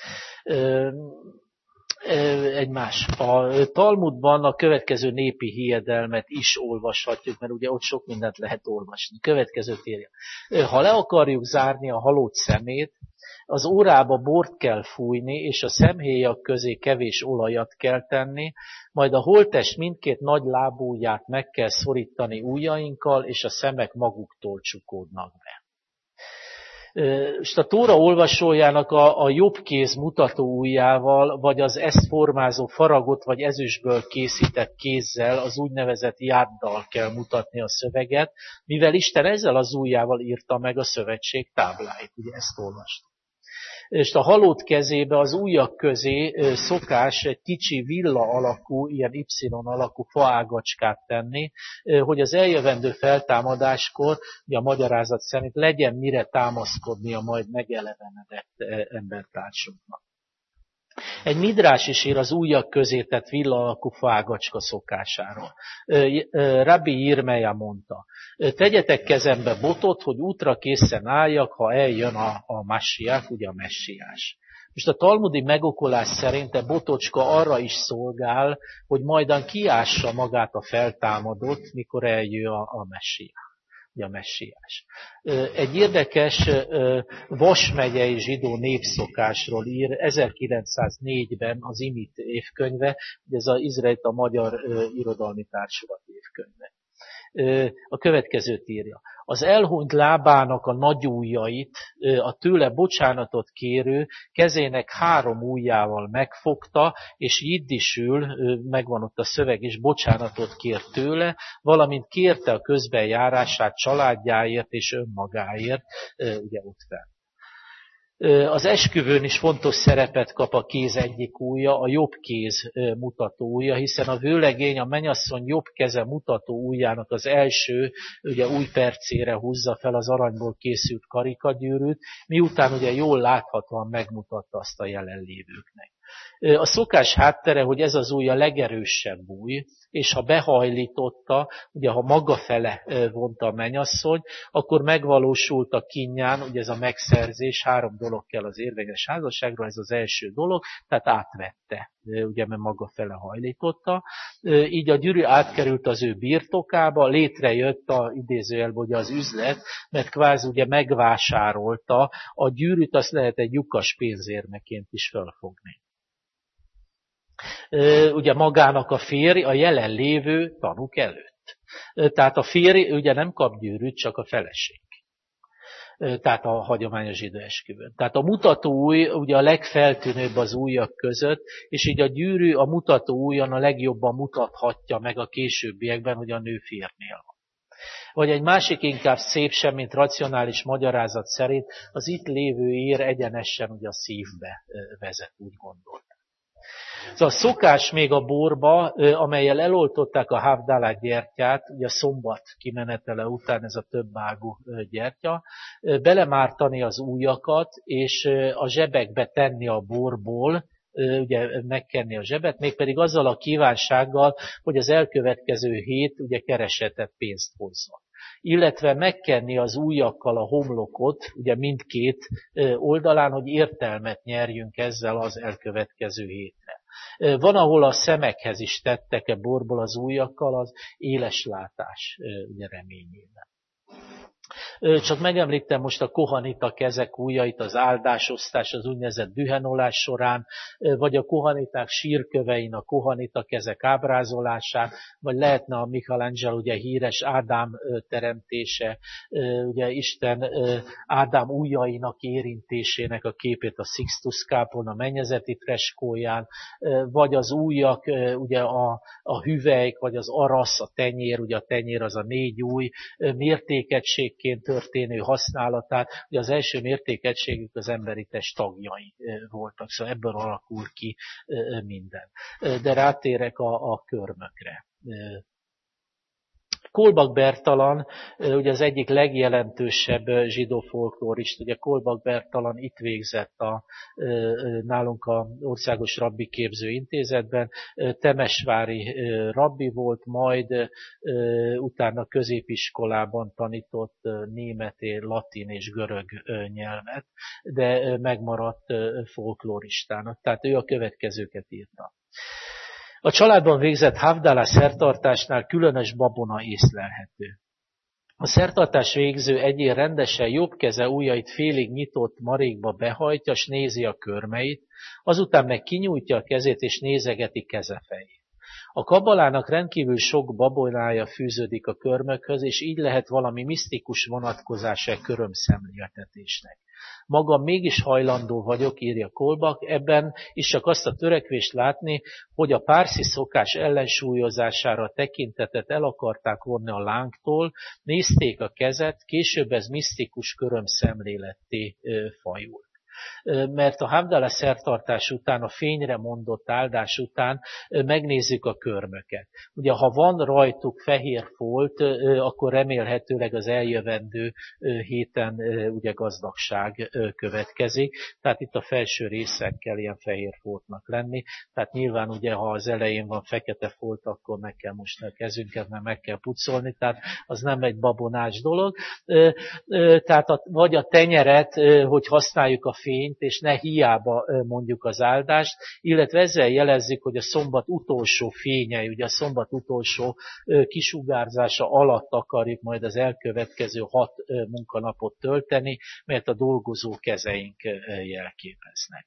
Egy más. A Talmudban a következő népi hiedelmet is olvashatjuk, mert ugye ott sok mindent lehet olvasni. Következőt írja. Ha le akarjuk zárni a halott szemét, az órába bort kell fújni, és a szemhéjak közé kevés olajat kell tenni, majd a holttest mindkét nagy lábujját meg kell szorítani ujjainkkal, és a szemek maguktól csukódnak be. És a Tóra olvasójának a, a jobb kéz mutató ujjával, vagy az ezt formázó faragott vagy ezüstből készített kézzel, az úgynevezett jáddal kell mutatni a szöveget, mivel Isten ezzel az ujjával írta meg a szövetség tábláit. Ugye ezt olvastuk. És a halott kezébe az ujjak közé szokás egy kicsi villa alakú, ilyen Y alakú faágacskát tenni, hogy az eljövendő feltámadáskor, ugye a magyarázat szerint legyen mire támaszkodni a majd megelevenedett embertársunknak. Egy midrás is ír az ujjak közé tett villa alakú faágacska szokásáról. Rabbi Jirmeja mondta, tegyetek kezembe botot, hogy útra készen álljak, ha eljön a, a Messiás, ugye a messiás. Most a talmudi megokolás szerint a botocska arra is szolgál, hogy majdan kiássa magát a feltámadott, mikor eljön a, a messiás. A messiás. Egy érdekes Vas megyei zsidó népszokásról ír ezerkilencszáznégyben az Imit évkönyve, ez az izraelita magyar irodalmi társulat évkönyve. A következőt írja. Az elhunyt lábának a nagy ujjait a tőle bocsánatot kérő kezének három ujjával megfogta, és jiddisül, megvan ott a szöveg is, bocsánatot kért tőle, valamint kérte a közbenjárását családjáért és önmagáért, ugye ott fel. Az esküvőn is fontos szerepet kap a kéz egyik ujja, a jobb kéz mutató ujja, hiszen a vőlegény a mennyasszony jobb keze mutató ujjának az első ugye új percére húzza fel az aranyból készült karikagyűrűt, miután ugye jól láthatóan megmutatta azt a jelenlévőknek. A szokás háttere, hogy ez az ujj a legerősebb ujj, és ha behajlította, ugye ha maga fele vonta a mennyasszony, akkor megvalósult a kínján, ugye ez a megszerzés, három dolog kell az érvényes házasságra, ez az első dolog, tehát átvette, ugye mert maga fele hajlította. Így a gyűrű átkerült az ő birtokába, létrejött a idézőjelben ugye az üzlet, mert kvázi ugye megvásárolta, a gyűrűt azt lehet egy lyukas pénzérmeként is felfogni. Ugye magának a férj a jelenlévő tanúk előtt. Tehát a férj ugye nem kap gyűrűt, csak a feleség. Tehát a hagyományos zsidó esküvőn. Tehát a mutató ujj ugye a legfeltűnőbb az ujjak között, és így a gyűrű a mutató ujjon a legjobban mutathatja meg a későbbiekben, hogy a nő férnél van. Vagy egy másik inkább szép sem, mint racionális magyarázat szerint, az itt lévő ér egyenesen ugye a szívbe vezet, úgy gondolt. Szóval a szokás még a borba, amellyel eloltották a havdalá gyertyát, ugye a szombat kimenetele után ez a többágú gyertya, belemártani az ujjakat, és a zsebekbe tenni a borból, ugye megkenni a zsebet, mégpedig azzal a kívánsággal, hogy az elkövetkező hét ugye keresetett pénzt hozzon. Illetve megkenni az ujjakkal a homlokot, ugye mindkét oldalán, hogy értelmet nyerjünk ezzel az elkövetkező hétre. Van, ahol a szemekhez is tettek-e borból az ujjakkal az éles látás ugye reményében. Csak megemlítem most a kohanita kezek ujjait, az áldásosztás, az úgynevezett dühenolás során, vagy a kohaniták sírkövein a kohanita kezek ábrázolását, vagy lehetne a Michelangelo ugye híres Ádám teremtése, ugye Isten Ádám ujjainak érintésének a képét a Sixtus kápon, a mennyezeti freskóján, vagy az ujjak, ugye a, a hüvelyk, vagy az arasz, a tenyér, ugye a tenyér az a négy ujj, mértékegységként történő használatát, ugye az első mértékegységük az emberi test tagjai voltak, szóval ebből alakul ki minden. De rátérek a, a körmökre. Kolbak Bertalan, ugye az egyik legjelentősebb zsidó folklórist, ugye Kolbak Bertalan itt végzett a, nálunk a Országos Rabbi Képző Intézetben, temesvári rabbi volt, majd utána középiskolában tanított németi, latin és görög nyelvet, de megmaradt folklóristának, tehát ő a következőket írta. A családban végzett havdala szertartásnál különös babona észlelhető. A szertartás végző egyén rendesen jobb keze ujjait félig nyitott marékba behajtja, s nézi a körmeit, azután meg kinyújtja a kezét és nézegeti kezefejét. A kabbalának rendkívül sok babonája fűződik a körmökhöz, és így lehet valami misztikus vonatkozása körömszemléltetésnek. Magam mégis hajlandó vagyok, írja Kolbak, ebben is csak azt a törekvést látni, hogy a párszi szokás ellensúlyozására tekintetet el akarták vonni a lángtól, nézték a kezet, később ez misztikus körömszemléletté fajult. Mert a havdala szertartás után, a fényre mondott áldás után megnézzük a körmöket. Ugye, ha van rajtuk fehér folt, akkor remélhetőleg az eljövendő héten ugye gazdagság következik. Tehát itt a felső részen kell ilyen fehér foltnak lenni. Tehát nyilván ugye, ha az elején van fekete folt, akkor meg kell mosni a kezünket, mert meg kell pucolni. Tehát az nem egy babonás dolog. Tehát a, vagy a tenyeret, hogy használjuk a fényt, és ne hiába mondjuk az áldást, illetve ezzel jelezzük, hogy a szombat utolsó fényei, ugye a szombat utolsó kisugárzása alatt akarjuk majd az elkövetkező hat munkanapot tölteni, mert a dolgozó kezeink jelképeznek.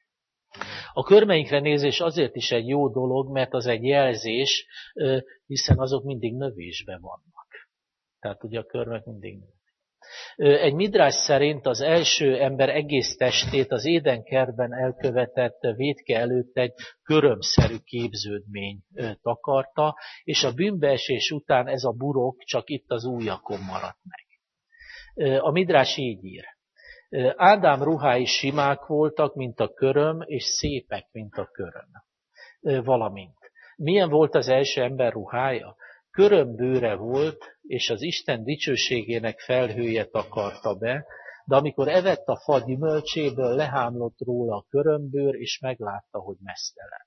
A körmeinkre nézés azért is egy jó dolog, mert az egy jelzés, hiszen azok mindig növésben vannak. Tehát ugye a körmek mindig növésben. Egy midrás szerint az első ember egész testét az édenkertben elkövetett vétke előtt egy körömszerű képződmény takarta, és a bűnbeesés után ez a burok csak itt az ujjakon maradt meg. A midrás így ír. Ádám ruhái simák voltak, mint a köröm, és szépek, mint a köröm. Valamint. Milyen volt az első ember ruhája? Körömbőre volt, és az Isten dicsőségének felhője takarta be, de amikor evett a fa gyümölcséből, lehámlott róla a körömbőr, és meglátta, hogy meztelen.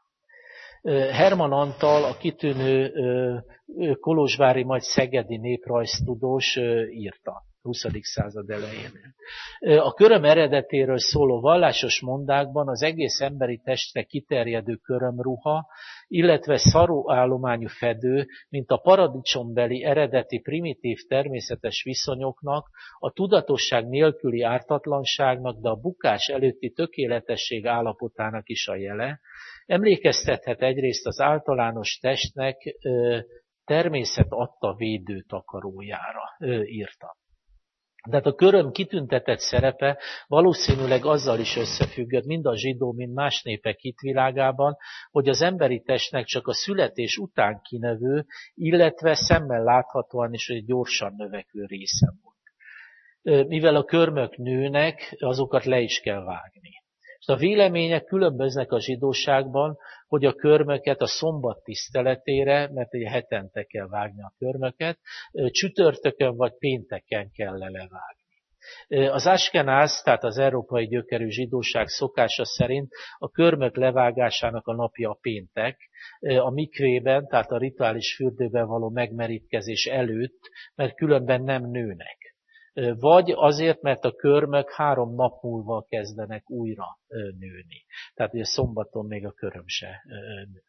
Herman Antal, a kitűnő kolozsvári, majd szegedi néprajztudós írta huszadik század elején. A köröm eredetéről szóló vallásos mondákban az egész emberi testre kiterjedő körömruha, illetve szaruállományú fedő, mint a paradicsombeli eredeti primitív természetes viszonyoknak, a tudatosság nélküli ártatlanságnak, de a bukás előtti tökéletesség állapotának is a jele, emlékeztethet egyrészt az általános testnek természet adta védő takarójára, írta. Tehát a köröm kitüntetett szerepe valószínűleg azzal is összefüggött, mind a zsidó, mind más népek hitvilágában, hogy az emberi testnek csak a születés után kinövő, illetve szemmel láthatóan is egy gyorsan növekvő része volt. Mivel a körmök nőnek, azokat le is kell vágni. És a vélemények különböznek a zsidóságban, hogy a körmöket a szombat tiszteletére, mert ugye hetente kell vágni a körmöket, csütörtökön vagy pénteken kell levágni. Az askenáz, tehát az európai gyökerű zsidóság szokása szerint a körmök levágásának a napja a péntek, a mikvében, tehát a rituális fürdőben való megmerítkezés előtt, mert különben nem nőnek. Vagy azért, mert a körmök három nap múlva kezdenek újra nőni. Tehát ugye szombaton még a köröm se nő.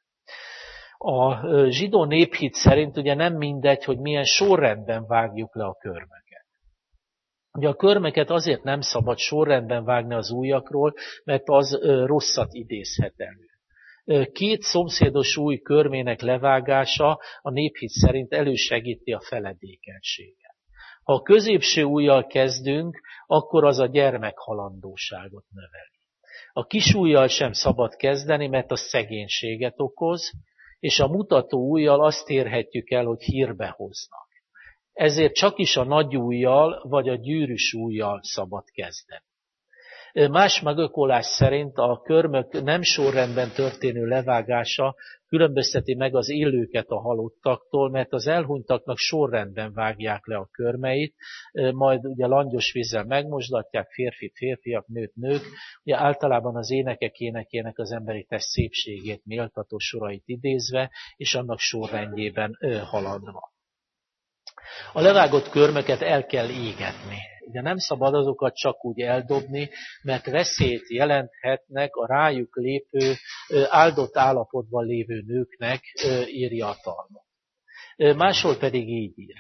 A zsidó néphit szerint ugye nem mindegy, hogy milyen sorrendben vágjuk le a körmöket. Ugye a körmöket azért nem szabad sorrendben vágni az ujjakról, mert az rosszat idézhet elő. Két szomszédos új körmének levágása a néphit szerint elősegíti a feledékenységet. Ha a középső ujjal kezdünk, akkor az a gyermekhalandóságot növeli. A kis ujjal sem szabad kezdeni, mert az szegénységet okoz, és a mutató ujjal azt érhetjük el, hogy hírbe hoznak. Ezért csak is a nagy ujjal vagy a gyűrűs ujjal szabad kezdeni. Más megökolás szerint a körmök nem sorrendben történő levágása különbözteti meg az élőket a halottaktól, mert az elhunytaknak sorrendben vágják le a körmeit, majd ugye langyos vízzel megmosdatják, férfi férfiak, nőt nők, ugye általában az énekek énekének az emberi test szépségét, méltató sorait idézve, és annak sorrendjében haladva. A levágott körmöket el kell égetni. Ugye nem szabad azokat csak úgy eldobni, mert veszélyt jelenthetnek a rájuk lépő, áldott állapotban lévő nőknek, írja a Talmud. Máshol pedig így ír.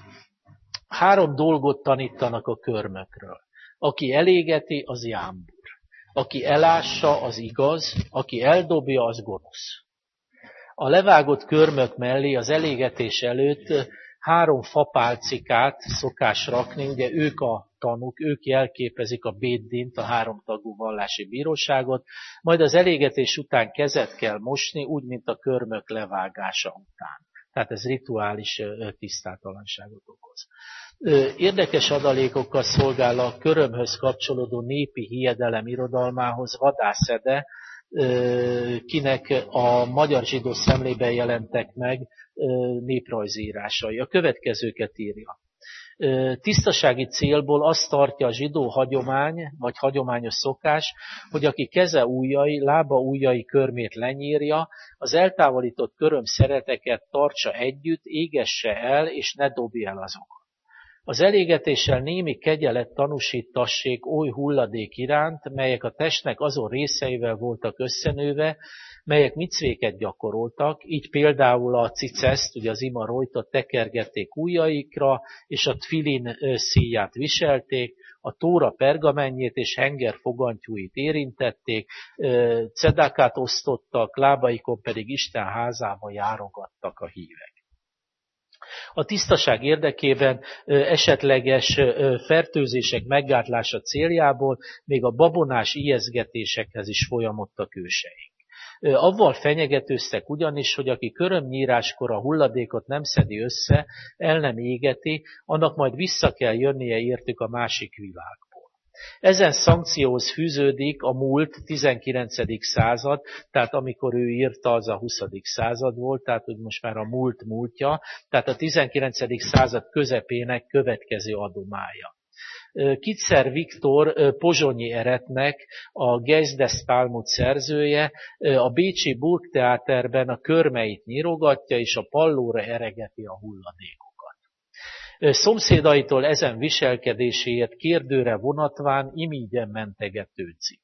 Három dolgot tanítanak a körmökről. Aki elégeti, az jámbur. Aki elássa, az igaz, aki eldobja, az gonosz. A levágott körmök mellé az elégetés előtt három fapálcikát szokás rakni, ugye ők a tanúk, ők jelképezik a Béddint, a háromtagú vallási bíróságot, majd az elégetés után kezet kell mosni, úgy, mint a körmök levágása után. Tehát ez rituális tisztátalanságot okoz. Érdekes adalékokkal szolgál a körömhöz kapcsolódó népi hiedelem irodalmához Vadászede, kinek a magyar zsidó szemlében jelentek meg néprajzírásai. A következőket írja. Tisztasági célból azt tartja a zsidó hagyomány, vagy hagyományos szokás, hogy aki keze ujjai, lába ujjai körmét lenyírja, az eltávolított köröm szereteket tartsa együtt, égesse el, és ne dobja el azokat. Az elégetéssel némi kegyelet tanúsítassék oly hulladék iránt, melyek a testnek azon részeivel voltak összenőve, melyek micvéket gyakoroltak, így például a ciceszt, ugye az imarojtot tekergették ujjaikra, és a tfilin szíját viselték, a tóra pergamenjét és henger fogantyúit érintették, cedákát osztottak, lábaikon pedig Isten házába járogattak a hívek. A tisztaság érdekében esetleges fertőzések meggátlása céljából még a babonás ijeszgetésekhez is folyamodtak őseink. Avval fenyegetőztek ugyanis, hogy aki körömnyíráskor a hulladékot nem szedi össze, el nem égeti, annak majd vissza kell jönnie értük a másik világból. Ezen szankcióhoz fűződik a múlt tizenkilencedik század, tehát amikor ő írta, az a huszadik század volt, tehát hogy most már a múlt múltja, tehát a tizenkilencedik század közepének következő adománya. Kitszer Viktor pozsonyi eretnek, a Geistes Talmud szerzője, a bécsi Burgtheaterben a körmeit nyírogatja, és a pallóra eregeti a hulladékokat. Szomszédaitól ezen viselkedéséért kérdőre vonatván imígyen mentegetőzik.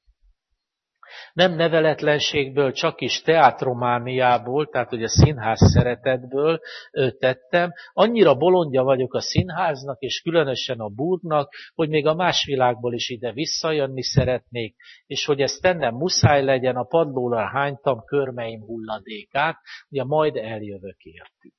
Nem neveletlenségből, csak is teátromániából, tehát hogy a színház szeretetből tettem. Annyira bolondja vagyok a színháznak, és különösen a Burgnak, hogy még a más világból is ide visszajönni szeretnék, és hogy ezt tennem muszáj legyen, a padlóra hánytam körmeim hulladékát, ugye majd eljövök értük.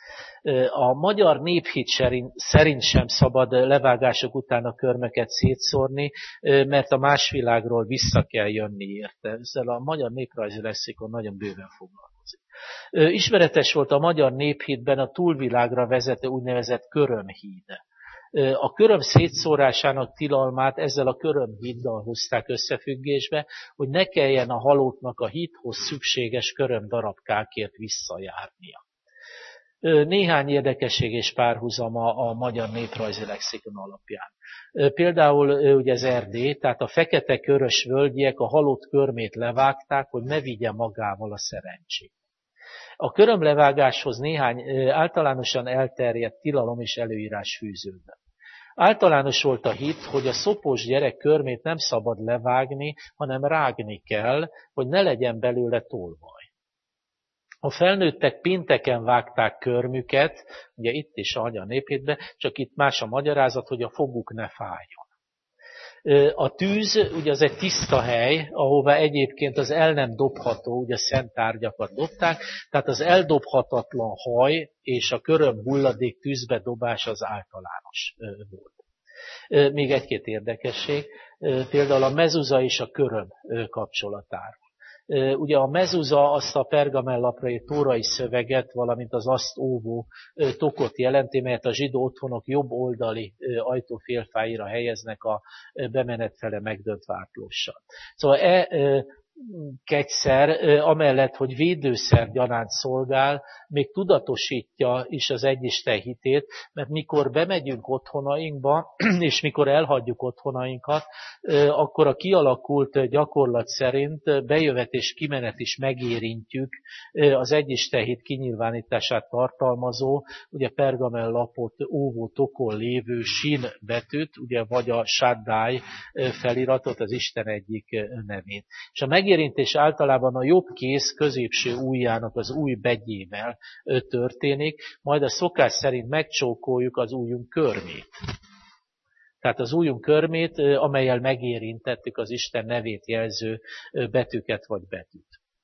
A magyar néphit szerint sem szabad levágások után a körmöket szétszórni, mert a más világról vissza kell jönni érte. Ezzel a magyar néprajzi lexikon nagyon bőven foglalkozik. Ismeretes volt a magyar néphitben a túlvilágra vezető úgynevezett körömhíd. A köröm szétszórásának tilalmát ezzel a körömhíddal hozták összefüggésbe, hogy ne kelljen a halottnak a hídhoz szükséges körömdarabkákért visszajárnia. Néhány érdekesség és párhuzama a magyar néprajzi lexikon alapján. Például ugye az Erdély, tehát a fekete-körös völgyiek a halott körmét levágták, hogy ne vigye magával a szerencsét. A körömlevágáshoz néhány általánosan elterjedt tilalom és előírás fűződött. Általános volt a hit, hogy a szopós gyerek körmét nem szabad levágni, hanem rágni kell, hogy ne legyen belőle tolvaj. A felnőttek pénteken vágták körmüket, ugye itt is a magyar néphitben, csak itt más a magyarázat, hogy a foguk ne fájjon. A tűz, ugye az egy tiszta hely, ahová egyébként az el nem dobható, ugye szent tárgyakat dobták, tehát az eldobhatatlan haj és a köröm hulladék tűzbe dobás az általános volt. Még egy-két érdekesség, például a mezuza és a köröm kapcsolatáról. Ugye a mezuza azt a pergamellapra írt tórai szöveget, valamint az azt óvó tokot jelenti, melyet a zsidó otthonok jobb oldali ajtófélfáira helyeznek a bemenet fele megdönt vártlóssal. Szóval e kegyszer, amellett, hogy védőszer gyanánt szolgál, még tudatosítja is az egyisten hitét, mert mikor bemegyünk otthonainkba, és mikor elhagyjuk otthonainkat, akkor a kialakult gyakorlat szerint bejövet és kimenet is megérintjük az egyisten hit kinyilvánítását tartalmazó, ugye pergamellapot óvó tokon lévő sin betűt, ugye vagy a Shaddai feliratot, az Isten egyik nevét. És a megérintés általában a jobb kéz középső ujjának az új begyével történik, majd a szokás szerint megcsókoljuk az ujjunk körmét. Tehát az ujjunk körmét, amellyel megérintettük az Isten nevét jelző betűket vagy betűt.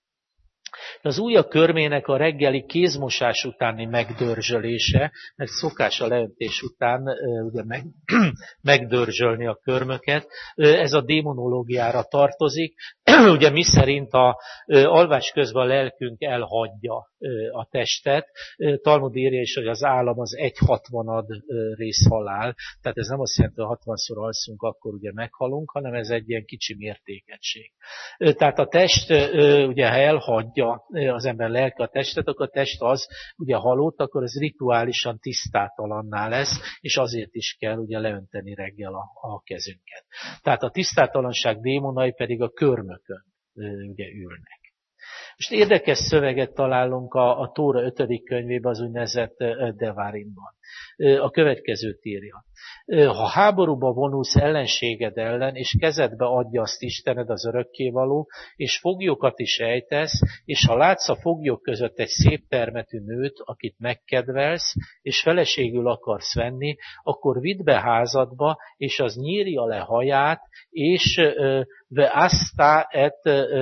Az ujjak körmének a reggeli kézmosás utáni megdörzsölése, mert szokás a leöntés után ugye meg, megdörzsölni a körmöket, ez a démonológiára tartozik. Ugye mi szerint a alvás közben a lelkünk elhagyja a testet. Talmud írja is, hogy az állam az egy hatvanad rész halál, tehát ez nem azt jelenti, hogy hatvanszor alszunk, akkor ugye meghalunk, hanem ez egy ilyen kicsi mértékegység. Tehát a test, ugye ha elhagyja az ember lelke a testet, akkor a test az ugye halott, akkor ez rituálisan tisztátalanná lesz, és azért is kell ugye leönteni reggel a, a kezünket. Tehát a tisztátalanság démonai pedig a körmökön ugye ülnek. Most érdekes szöveget találunk a, a Tóra ötödik könyvében, az úgynevezett Devarimban. A következőt írja. Ha háborúba vonulsz ellenséged ellen, és kezedbe adja azt Istened az örökkévaló, és foglyokat is ejtesz, és ha látsz a foglyok között egy szép termetű nőt, akit megkedvelsz, és feleségül akarsz venni, akkor vidd be házadba, és az nyírja le haját, és ve asta et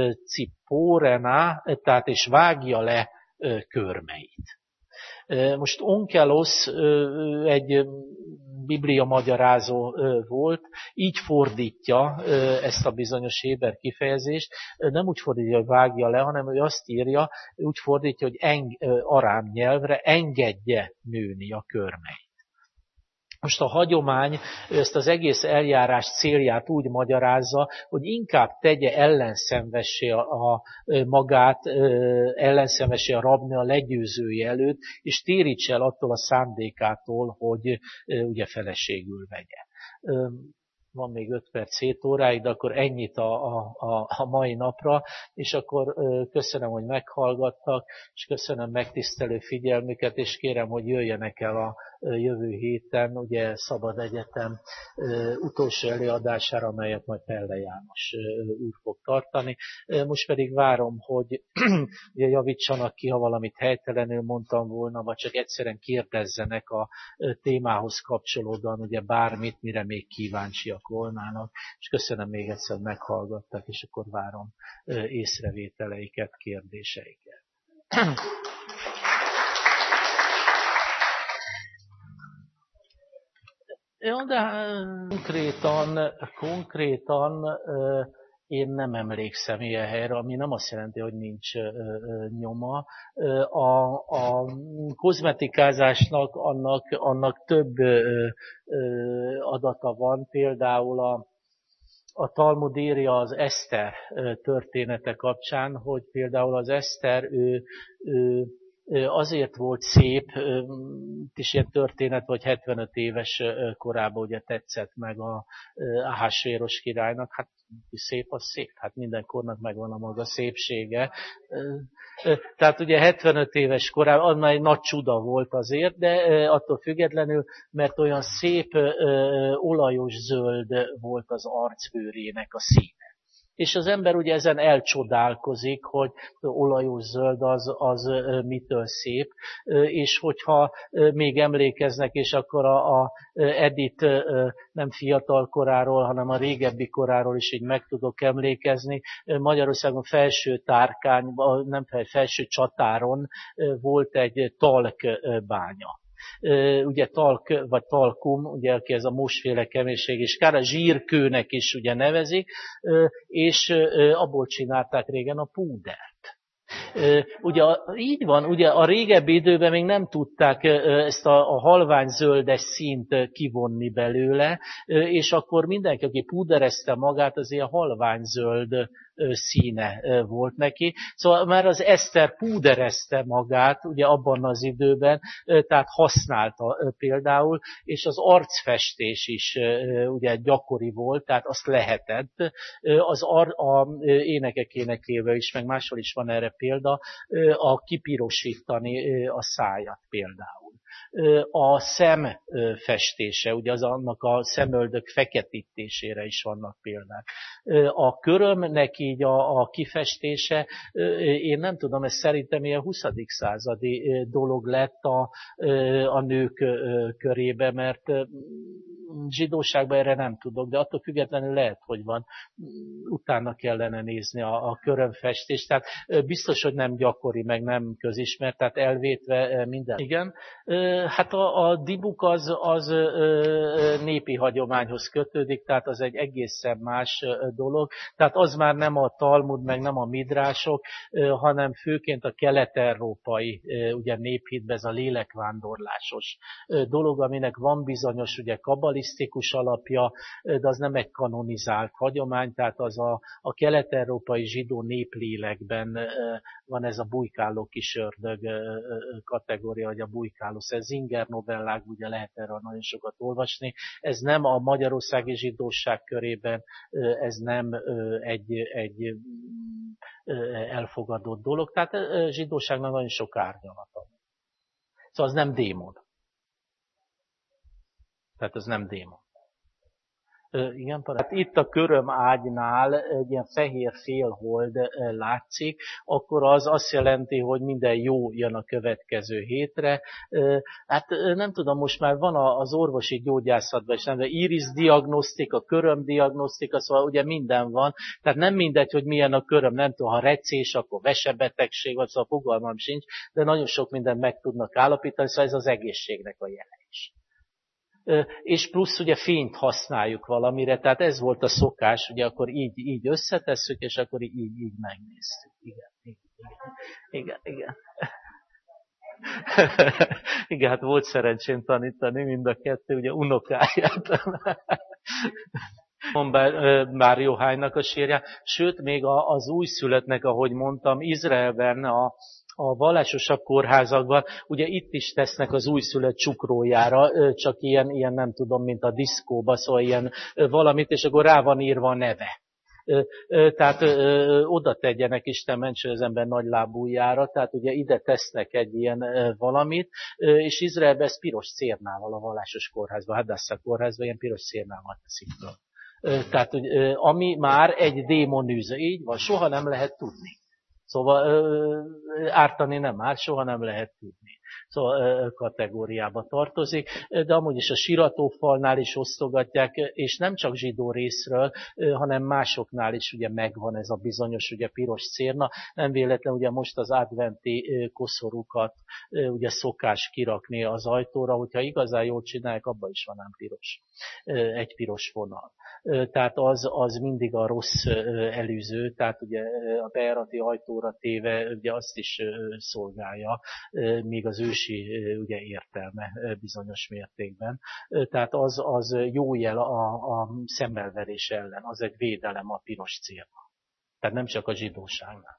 cipórena, tehát és vágja le körmeit. Most Onkelos egy biblia magyarázó volt, így fordítja ezt a bizonyos héber kifejezést, nem úgy fordítja, hogy vágja le, hanem ő azt írja, úgy fordítja, hogy eng, arám nyelvre engedje nőni a körmeit. Most a hagyomány ezt az egész eljárás célját úgy magyarázza, hogy inkább tegye ellenszenvessé a, a magát, ellenszenvessé a rabni a legyőzője előtt, és téríts el attól a szándékától, hogy ugye feleségül vegye. Van még öt perc, hét óráig, de akkor ennyit a, a, a mai napra, és akkor köszönöm, hogy meghallgattak, és köszönöm megtisztelő figyelmüket, és kérem, hogy jöjjenek el a jövő héten, ugye Szabad Egyetem utolsó előadására, amelyet majd Pelle János úr fog tartani. Most pedig várom, hogy ugye javítsanak ki, ha valamit helytelenül mondtam volna, vagy csak egyszerűen kérdezzenek a témához kapcsolódóan, ugye bármit, mire még kíváncsiak volnának, és köszönöm még egyszer, hogy meghallgattak, és akkor várom észrevételeiket, kérdéseiket. Jó, de konkrétan, konkrétan én nem emlékszem ilyen helyre, ami nem azt jelenti, hogy nincs nyoma. A, a kozmetikázásnak annak, annak több adata van, például a, a Talmud írja az Eszter története kapcsán, hogy például az Eszter ő, ő azért volt szép, is ilyen történet, hogy hetvenöt éves korában ugye tetszett meg a Ahasvéros királynak, hát szép az szép, hát mindenkornak megvan a maga szépsége. Tehát ugye hetvenöt éves korában, az már egy nagy csuda volt azért, de attól függetlenül, mert olyan szép olajos zöld volt az arcbőrének a színe. És az ember ugye ezen elcsodálkozik, hogy olajos zöld az, az mitől szép, és hogyha még emlékeznek, és akkor a, a Edith nem fiatal koráról, hanem a régebbi koráról is így meg tudok emlékezni. Magyarországon felső tárkány, nem felső csatáron volt egy talk bánya. ugye talk, vagy talkum, ugye aki ez a mosféle keménség, és kár a zsírkőnek is ugye nevezik, és abból csinálták régen a púdert. Ugye így van, ugye a régebbi időben még nem tudták ezt a, a halványzöldes színt kivonni belőle, és akkor mindenki, aki púderezte magát, az ilyen halványzöld színe volt neki. Szóval már az Eszter púderezte magát, ugye abban az időben, tehát használta például, és az arcfestés is ugye gyakori volt, tehát azt lehetett. Az ar, a énekek énekével is, meg máshol is van erre példa, a kipirosítani a szájat például. A szem festése, ugye az annak a szemöldök feketítésére is vannak példák. A körömnek így a, a kifestése, én nem tudom, ez szerintem ilyen huszadik századi dolog lett a, a nők körébe, mert zsidóságban erre nem tudok, de attól függetlenül lehet, hogy van. Utána kellene nézni a, a körömfestést, tehát biztos, hogy nem gyakori, meg nem közismert, tehát elvétve minden. Igen, hát a, a dibuk az, az népi hagyományhoz kötődik, tehát az egy egészen más dolog, tehát az már nem a Talmud, meg nem a midrások, hanem főként a kelet-európai ugye néphitben ez a lélekvándorlásos dolog, aminek van bizonyos ugye kabalisztikus alapja, de az nem egy kanonizált hagyomány, tehát az a, a kelet-európai zsidó néplélekben van ez a bujkáló kis ördög kategória, vagy a bujkáló, ez Zinger novellák, ugye lehet erről nagyon sokat olvasni. Ez nem a magyarországi zsidóság körében, ez nem egy, egy elfogadott dolog, tehát a zsidóságnak nagyon sok árnyalata. Szóval az nem démon. Tehát ez nem démon. Igen, hát itt a köröm ágynál egy ilyen fehér félhold látszik, akkor az azt jelenti, hogy minden jó jön a következő hétre. Hát nem tudom, most már van az orvosi gyógyászatban is, nem, de iris-diagnosztika, körömdiagnosztika, szóval ugye minden van. Tehát nem mindegy, hogy milyen a köröm, nem tudom, ha recés, akkor vesebetegség, vagy szóval fogalmam sincs, de nagyon sok mindent meg tudnak állapítani, szóval ez az egészségnek a jele is. És plusz ugye fényt használjuk valamire, tehát ez volt a szokás, ugye akkor így, így összetesszük, és akkor így, így megnéztük. Igen, igen, igen, igen. Igen, hát volt szerencsém tanítani mind a kettő, ugye unokáját. Már Jóhánynak a sírját, sőt, még az újszülöttnek, ahogy mondtam, Izraelben a A vallásosabb kórházakban, ugye itt is tesznek az újszülött csukrójára, csak ilyen, ilyen nem tudom, mint a diszkóba, szóval ilyen valamit, és akkor rá van írva a neve. Tehát oda tegyenek Isten mentse az ember nagy lábújára, tehát ugye ide tesznek egy ilyen valamit, és Izraelben ez piros cérnával a vallásos kórházban, Hadassah kórházban ilyen piros cérnával teszik föl. Tehát, ami már egy démonűze, így van, soha nem lehet tudni. Szóval ártani nem árt, soha nem lehet tudni. Szóval kategóriába tartozik, de amúgy is a siratófalnál is osztogatják, és nem csak zsidó részről, hanem másoknál is ugye megvan ez a bizonyos ugye piros cérna. Nem véletlen ugye most az adventi koszorúkat ugye szokás kirakni az ajtóra, hogyha igazán jól csinálják, abban is van ám piros, egy piros vonal. Tehát az, az mindig a rossz előző, tehát ugye a bejárati ajtóra téve ugye azt is szolgálja, míg az ősi ugye értelme bizonyos mértékben. Tehát az, az jó jel a, a szemmelverés ellen, az egy védelem a piros célra. Tehát nem csak a zsidóságnál.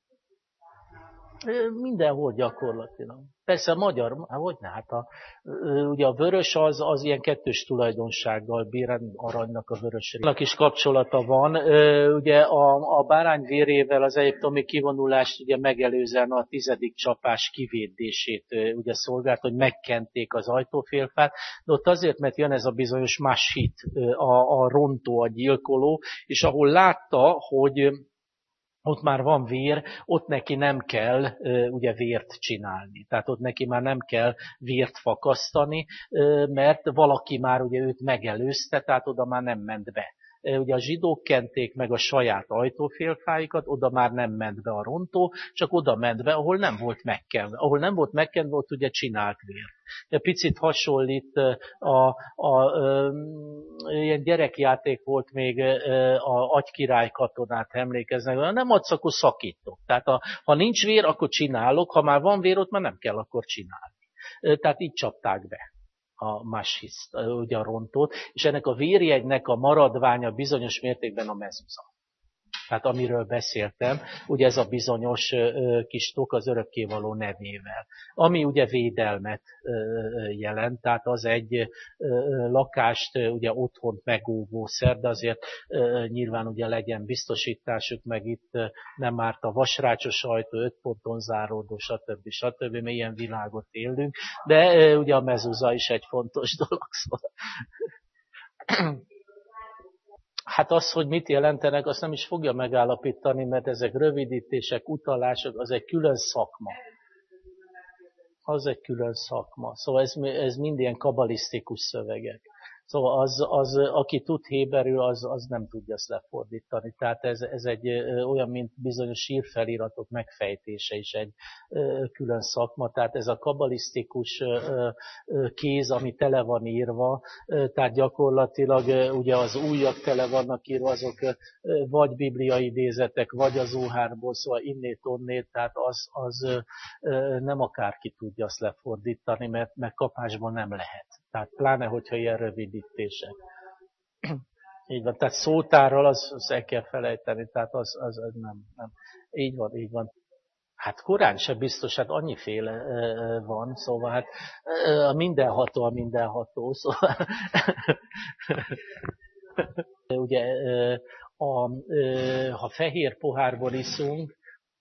Mindenhol gyakorlatilag. Persze a magyar, hogy ne, hát a, ugye a vörös az, az ilyen kettős tulajdonsággal bír, aranynak a vörös rész. Is kapcsolata van, ugye a, a bárány vérével az egyiptomi kivonulást ugye megelőzően a tizedik csapás kivédését ugye szolgált, hogy megkenték az ajtófélfát, de ott azért, mert jön ez a bizonyos mashit, a, a rontó, a gyilkoló, és ahol látta, hogy ott már van vér, ott neki nem kell ugye vért csinálni. Tehát ott neki már nem kell vért fakasztani, mert valaki már ugye őt megelőzte, tehát oda már nem ment be Ugye a zsidók kenték meg a saját ajtófélfáikat, oda már nem ment be a rontó, csak oda ment be, ahol nem volt megkenve. Ahol nem volt megkenve, ott ugye csinált vért. Picit hasonlít a, a, a, a ilyen gyerekjáték volt még a Agykirály katonát, emlékeznek, nem adsz, akkor szakítok. Tehát a, ha nincs vér, akkor csinálok, ha már van vér, ott már nem kell akkor csinálni. Tehát így csapták be a mashiszt, ugye a rontót, és ennek a vérjegynek a maradványa bizonyos mértékben a mezuza. Tehát amiről beszéltem, ugye ez a bizonyos ö, kis tok az örökkévaló nevével, ami ugye védelmet ö, jelent, tehát az egy ö, lakást, ö, ugye otthont megóvó szer, de azért ö, nyilván ugye legyen biztosításuk, meg itt ö, nem árt a vasrácsos ajtó, öt ponton záródó, stb. stb. Mi ilyen világot élünk, de ö, ugye a mezuza is egy fontos dolog. Szóval. Hát az, hogy mit jelentenek, azt nem is fogja megállapítani, mert ezek rövidítések, utalások, az egy külön szakma. Az egy külön szakma. Szóval ez, ez mind ilyen kabalisztikus szövegek. Szóval az, az aki tud héberül, az, az nem tudja ezt lefordítani. Tehát ez, ez egy olyan, mint bizonyos sírfeliratok megfejtése is egy külön szakma. Tehát ez a kabalisztikus kéz, ami tele van írva, tehát gyakorlatilag ugye az újak tele vannak írva, azok vagy bibliai idézetek, vagy az Zohárból, szóval innét, onnét, tehát az, az nem akárki tudja azt lefordítani, mert, mert kapásban nem lehet. Tehát pláne, hogyha ilyen rövidítések. Így van, tehát szótárral az, az el kell felejteni, tehát az, az, az nem, nem. Így van, így van. Hát korán sem biztos, hát annyiféle van, szóval hát a mindenható a mindenható, szóval ugye a, ha fehér pohárból iszunk,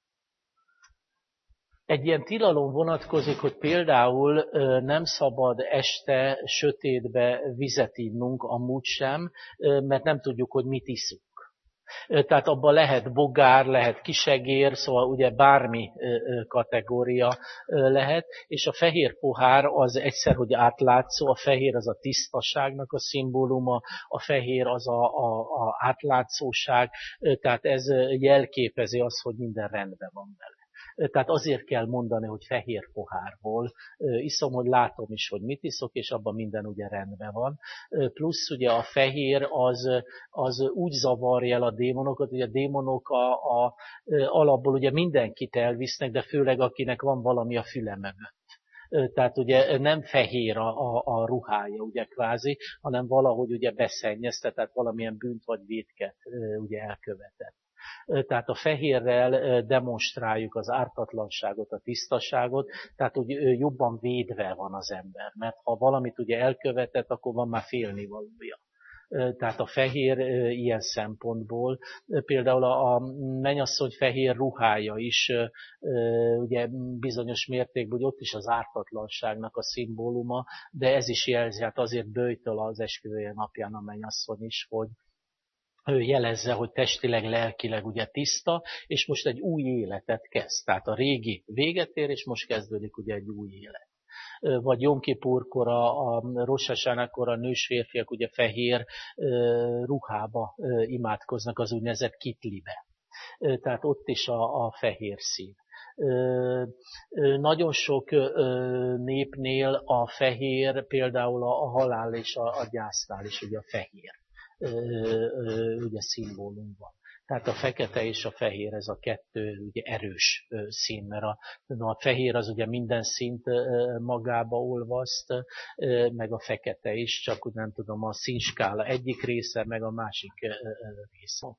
egy ilyen tilalom vonatkozik, hogy például nem szabad este sötétbe vizet innunk, amúgy sem, mert nem tudjuk, hogy mit iszunk. Tehát abban lehet bogár, lehet kisegér, szóval ugye bármi kategória lehet, és a fehér pohár az egyszer, hogy átlátszó, a fehér az a tisztaságnak a szimbóluma, a fehér az a, a, a átlátszóság, tehát ez jelképezi azt, hogy minden rendben van vele. Tehát azért kell mondani, hogy fehér pohárból iszom, hogy látom is, hogy mit iszok, és abban minden ugye rendben van. Plusz ugye a fehér az, az úgy zavarja el a démonokat, hogy a démonok a, a, alapból ugye mindenkit elvisznek, de főleg akinek van valami a füle mögött. Tehát ugye nem fehér a, a, a ruhája, ugye kvázi, hanem valahogy ugye beszennyezte, tehát valamilyen bűnt vagy vétket ugye elkövetett. Tehát a fehérrel demonstráljuk az ártatlanságot, a tisztaságot, tehát úgy jobban védve van az ember, mert ha valamit ugye elkövetett, akkor van már félnivalója. Tehát a fehér ilyen szempontból, például a mennyasszony fehér ruhája is ugye bizonyos mértékben, hogy ott is az ártatlanságnak a szimbóluma, de ez is jelzi, hát azért böjtöl az esküvője napján a mennyasszony is, hogy ő jelezze, hogy testileg, lelkileg ugye tiszta, és most egy új életet kezd. Tehát a régi véget ér, és most kezdődik ugye egy új élet. Vagy Jom Kipurkor, a Rosh Hashanah-kor a nős férfiak ugye fehér ruhába imádkoznak, az úgynevezett kitlibe. Tehát ott is a, a fehér szín. Nagyon sok népnél a fehér, például a halál és a, a gyásznál is ugye a fehér. Ugye szimbólum van. Tehát a fekete és a fehér, ez a kettő ugye erős szín, mert a, a fehér az ugye minden színt magába olvaszt, meg a fekete is, csak úgy nem tudom, a színskála egyik része, meg a másik része.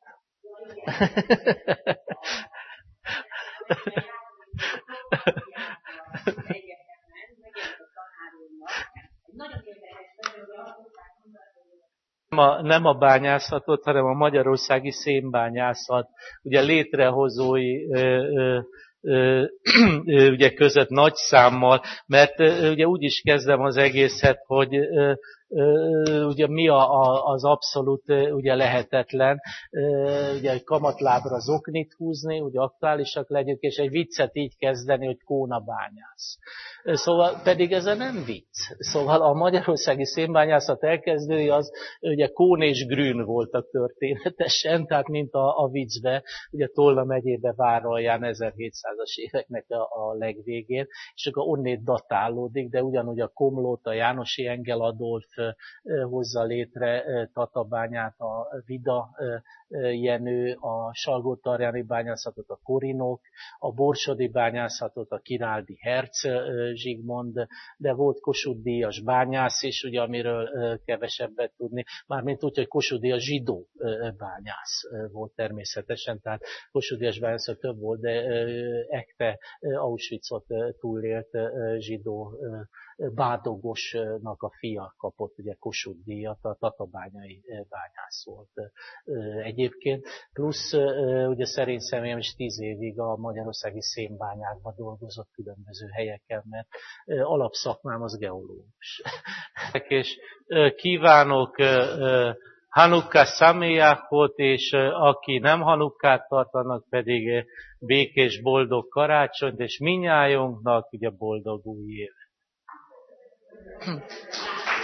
Nem a, nem a bányászatot, hanem a magyarországi szénbányászat ugye létrehozói ö, ö, ö, ö, ugye között nagy számmal, mert ö, ugye úgy is kezdem az egészet, hogy ö, ugye mi a, a, az abszolút ugye lehetetlen, ugye kamatlábra zoknit húzni, ugye aktuálisak legyünk, és egy viccet így kezdeni, hogy kónabányász. Szóval pedig ez nem vicc. Szóval a magyarországi szénbányászat elkezdői az ugye Kón és Grün voltak történetesen, tehát mint a, a viccbe, ugye Tolna megyébe Váralján ezerhétszázas éveknek a, a legvégén, és akkor onnét datálódik, de ugyanúgy a Komlót, a Jánosi Engel Adolf hozza létre Tatabányát, a Vida Jenő, a Salgótarjáni bányászatot a Korinok, a Borsodi bányászatot a Királdi Herc Zsigmond, de volt Kossuth Díjas bányász is, ugye, amiről kevesebbet tudni, mármint úgy, hogy Kossuth Díjas zsidó bányász volt természetesen, tehát Kossuth Díjas bányász több volt, de ekte Auschwitzot túlélt zsidó Bádogosnak a fia kapott ugye Kossuth díjat, a tatabányai bányász volt egyébként. Plusz ugye szerény személyem is tíz évig a magyarországi szénbányákban dolgozott különböző helyeken, mert alapszakmám az geológus. És kívánok Hanukka Sameachot, és aki nem Hanukkát tartanak, pedig békés, boldog karácsonyt, és mindnyájunknak ugye boldog új évet.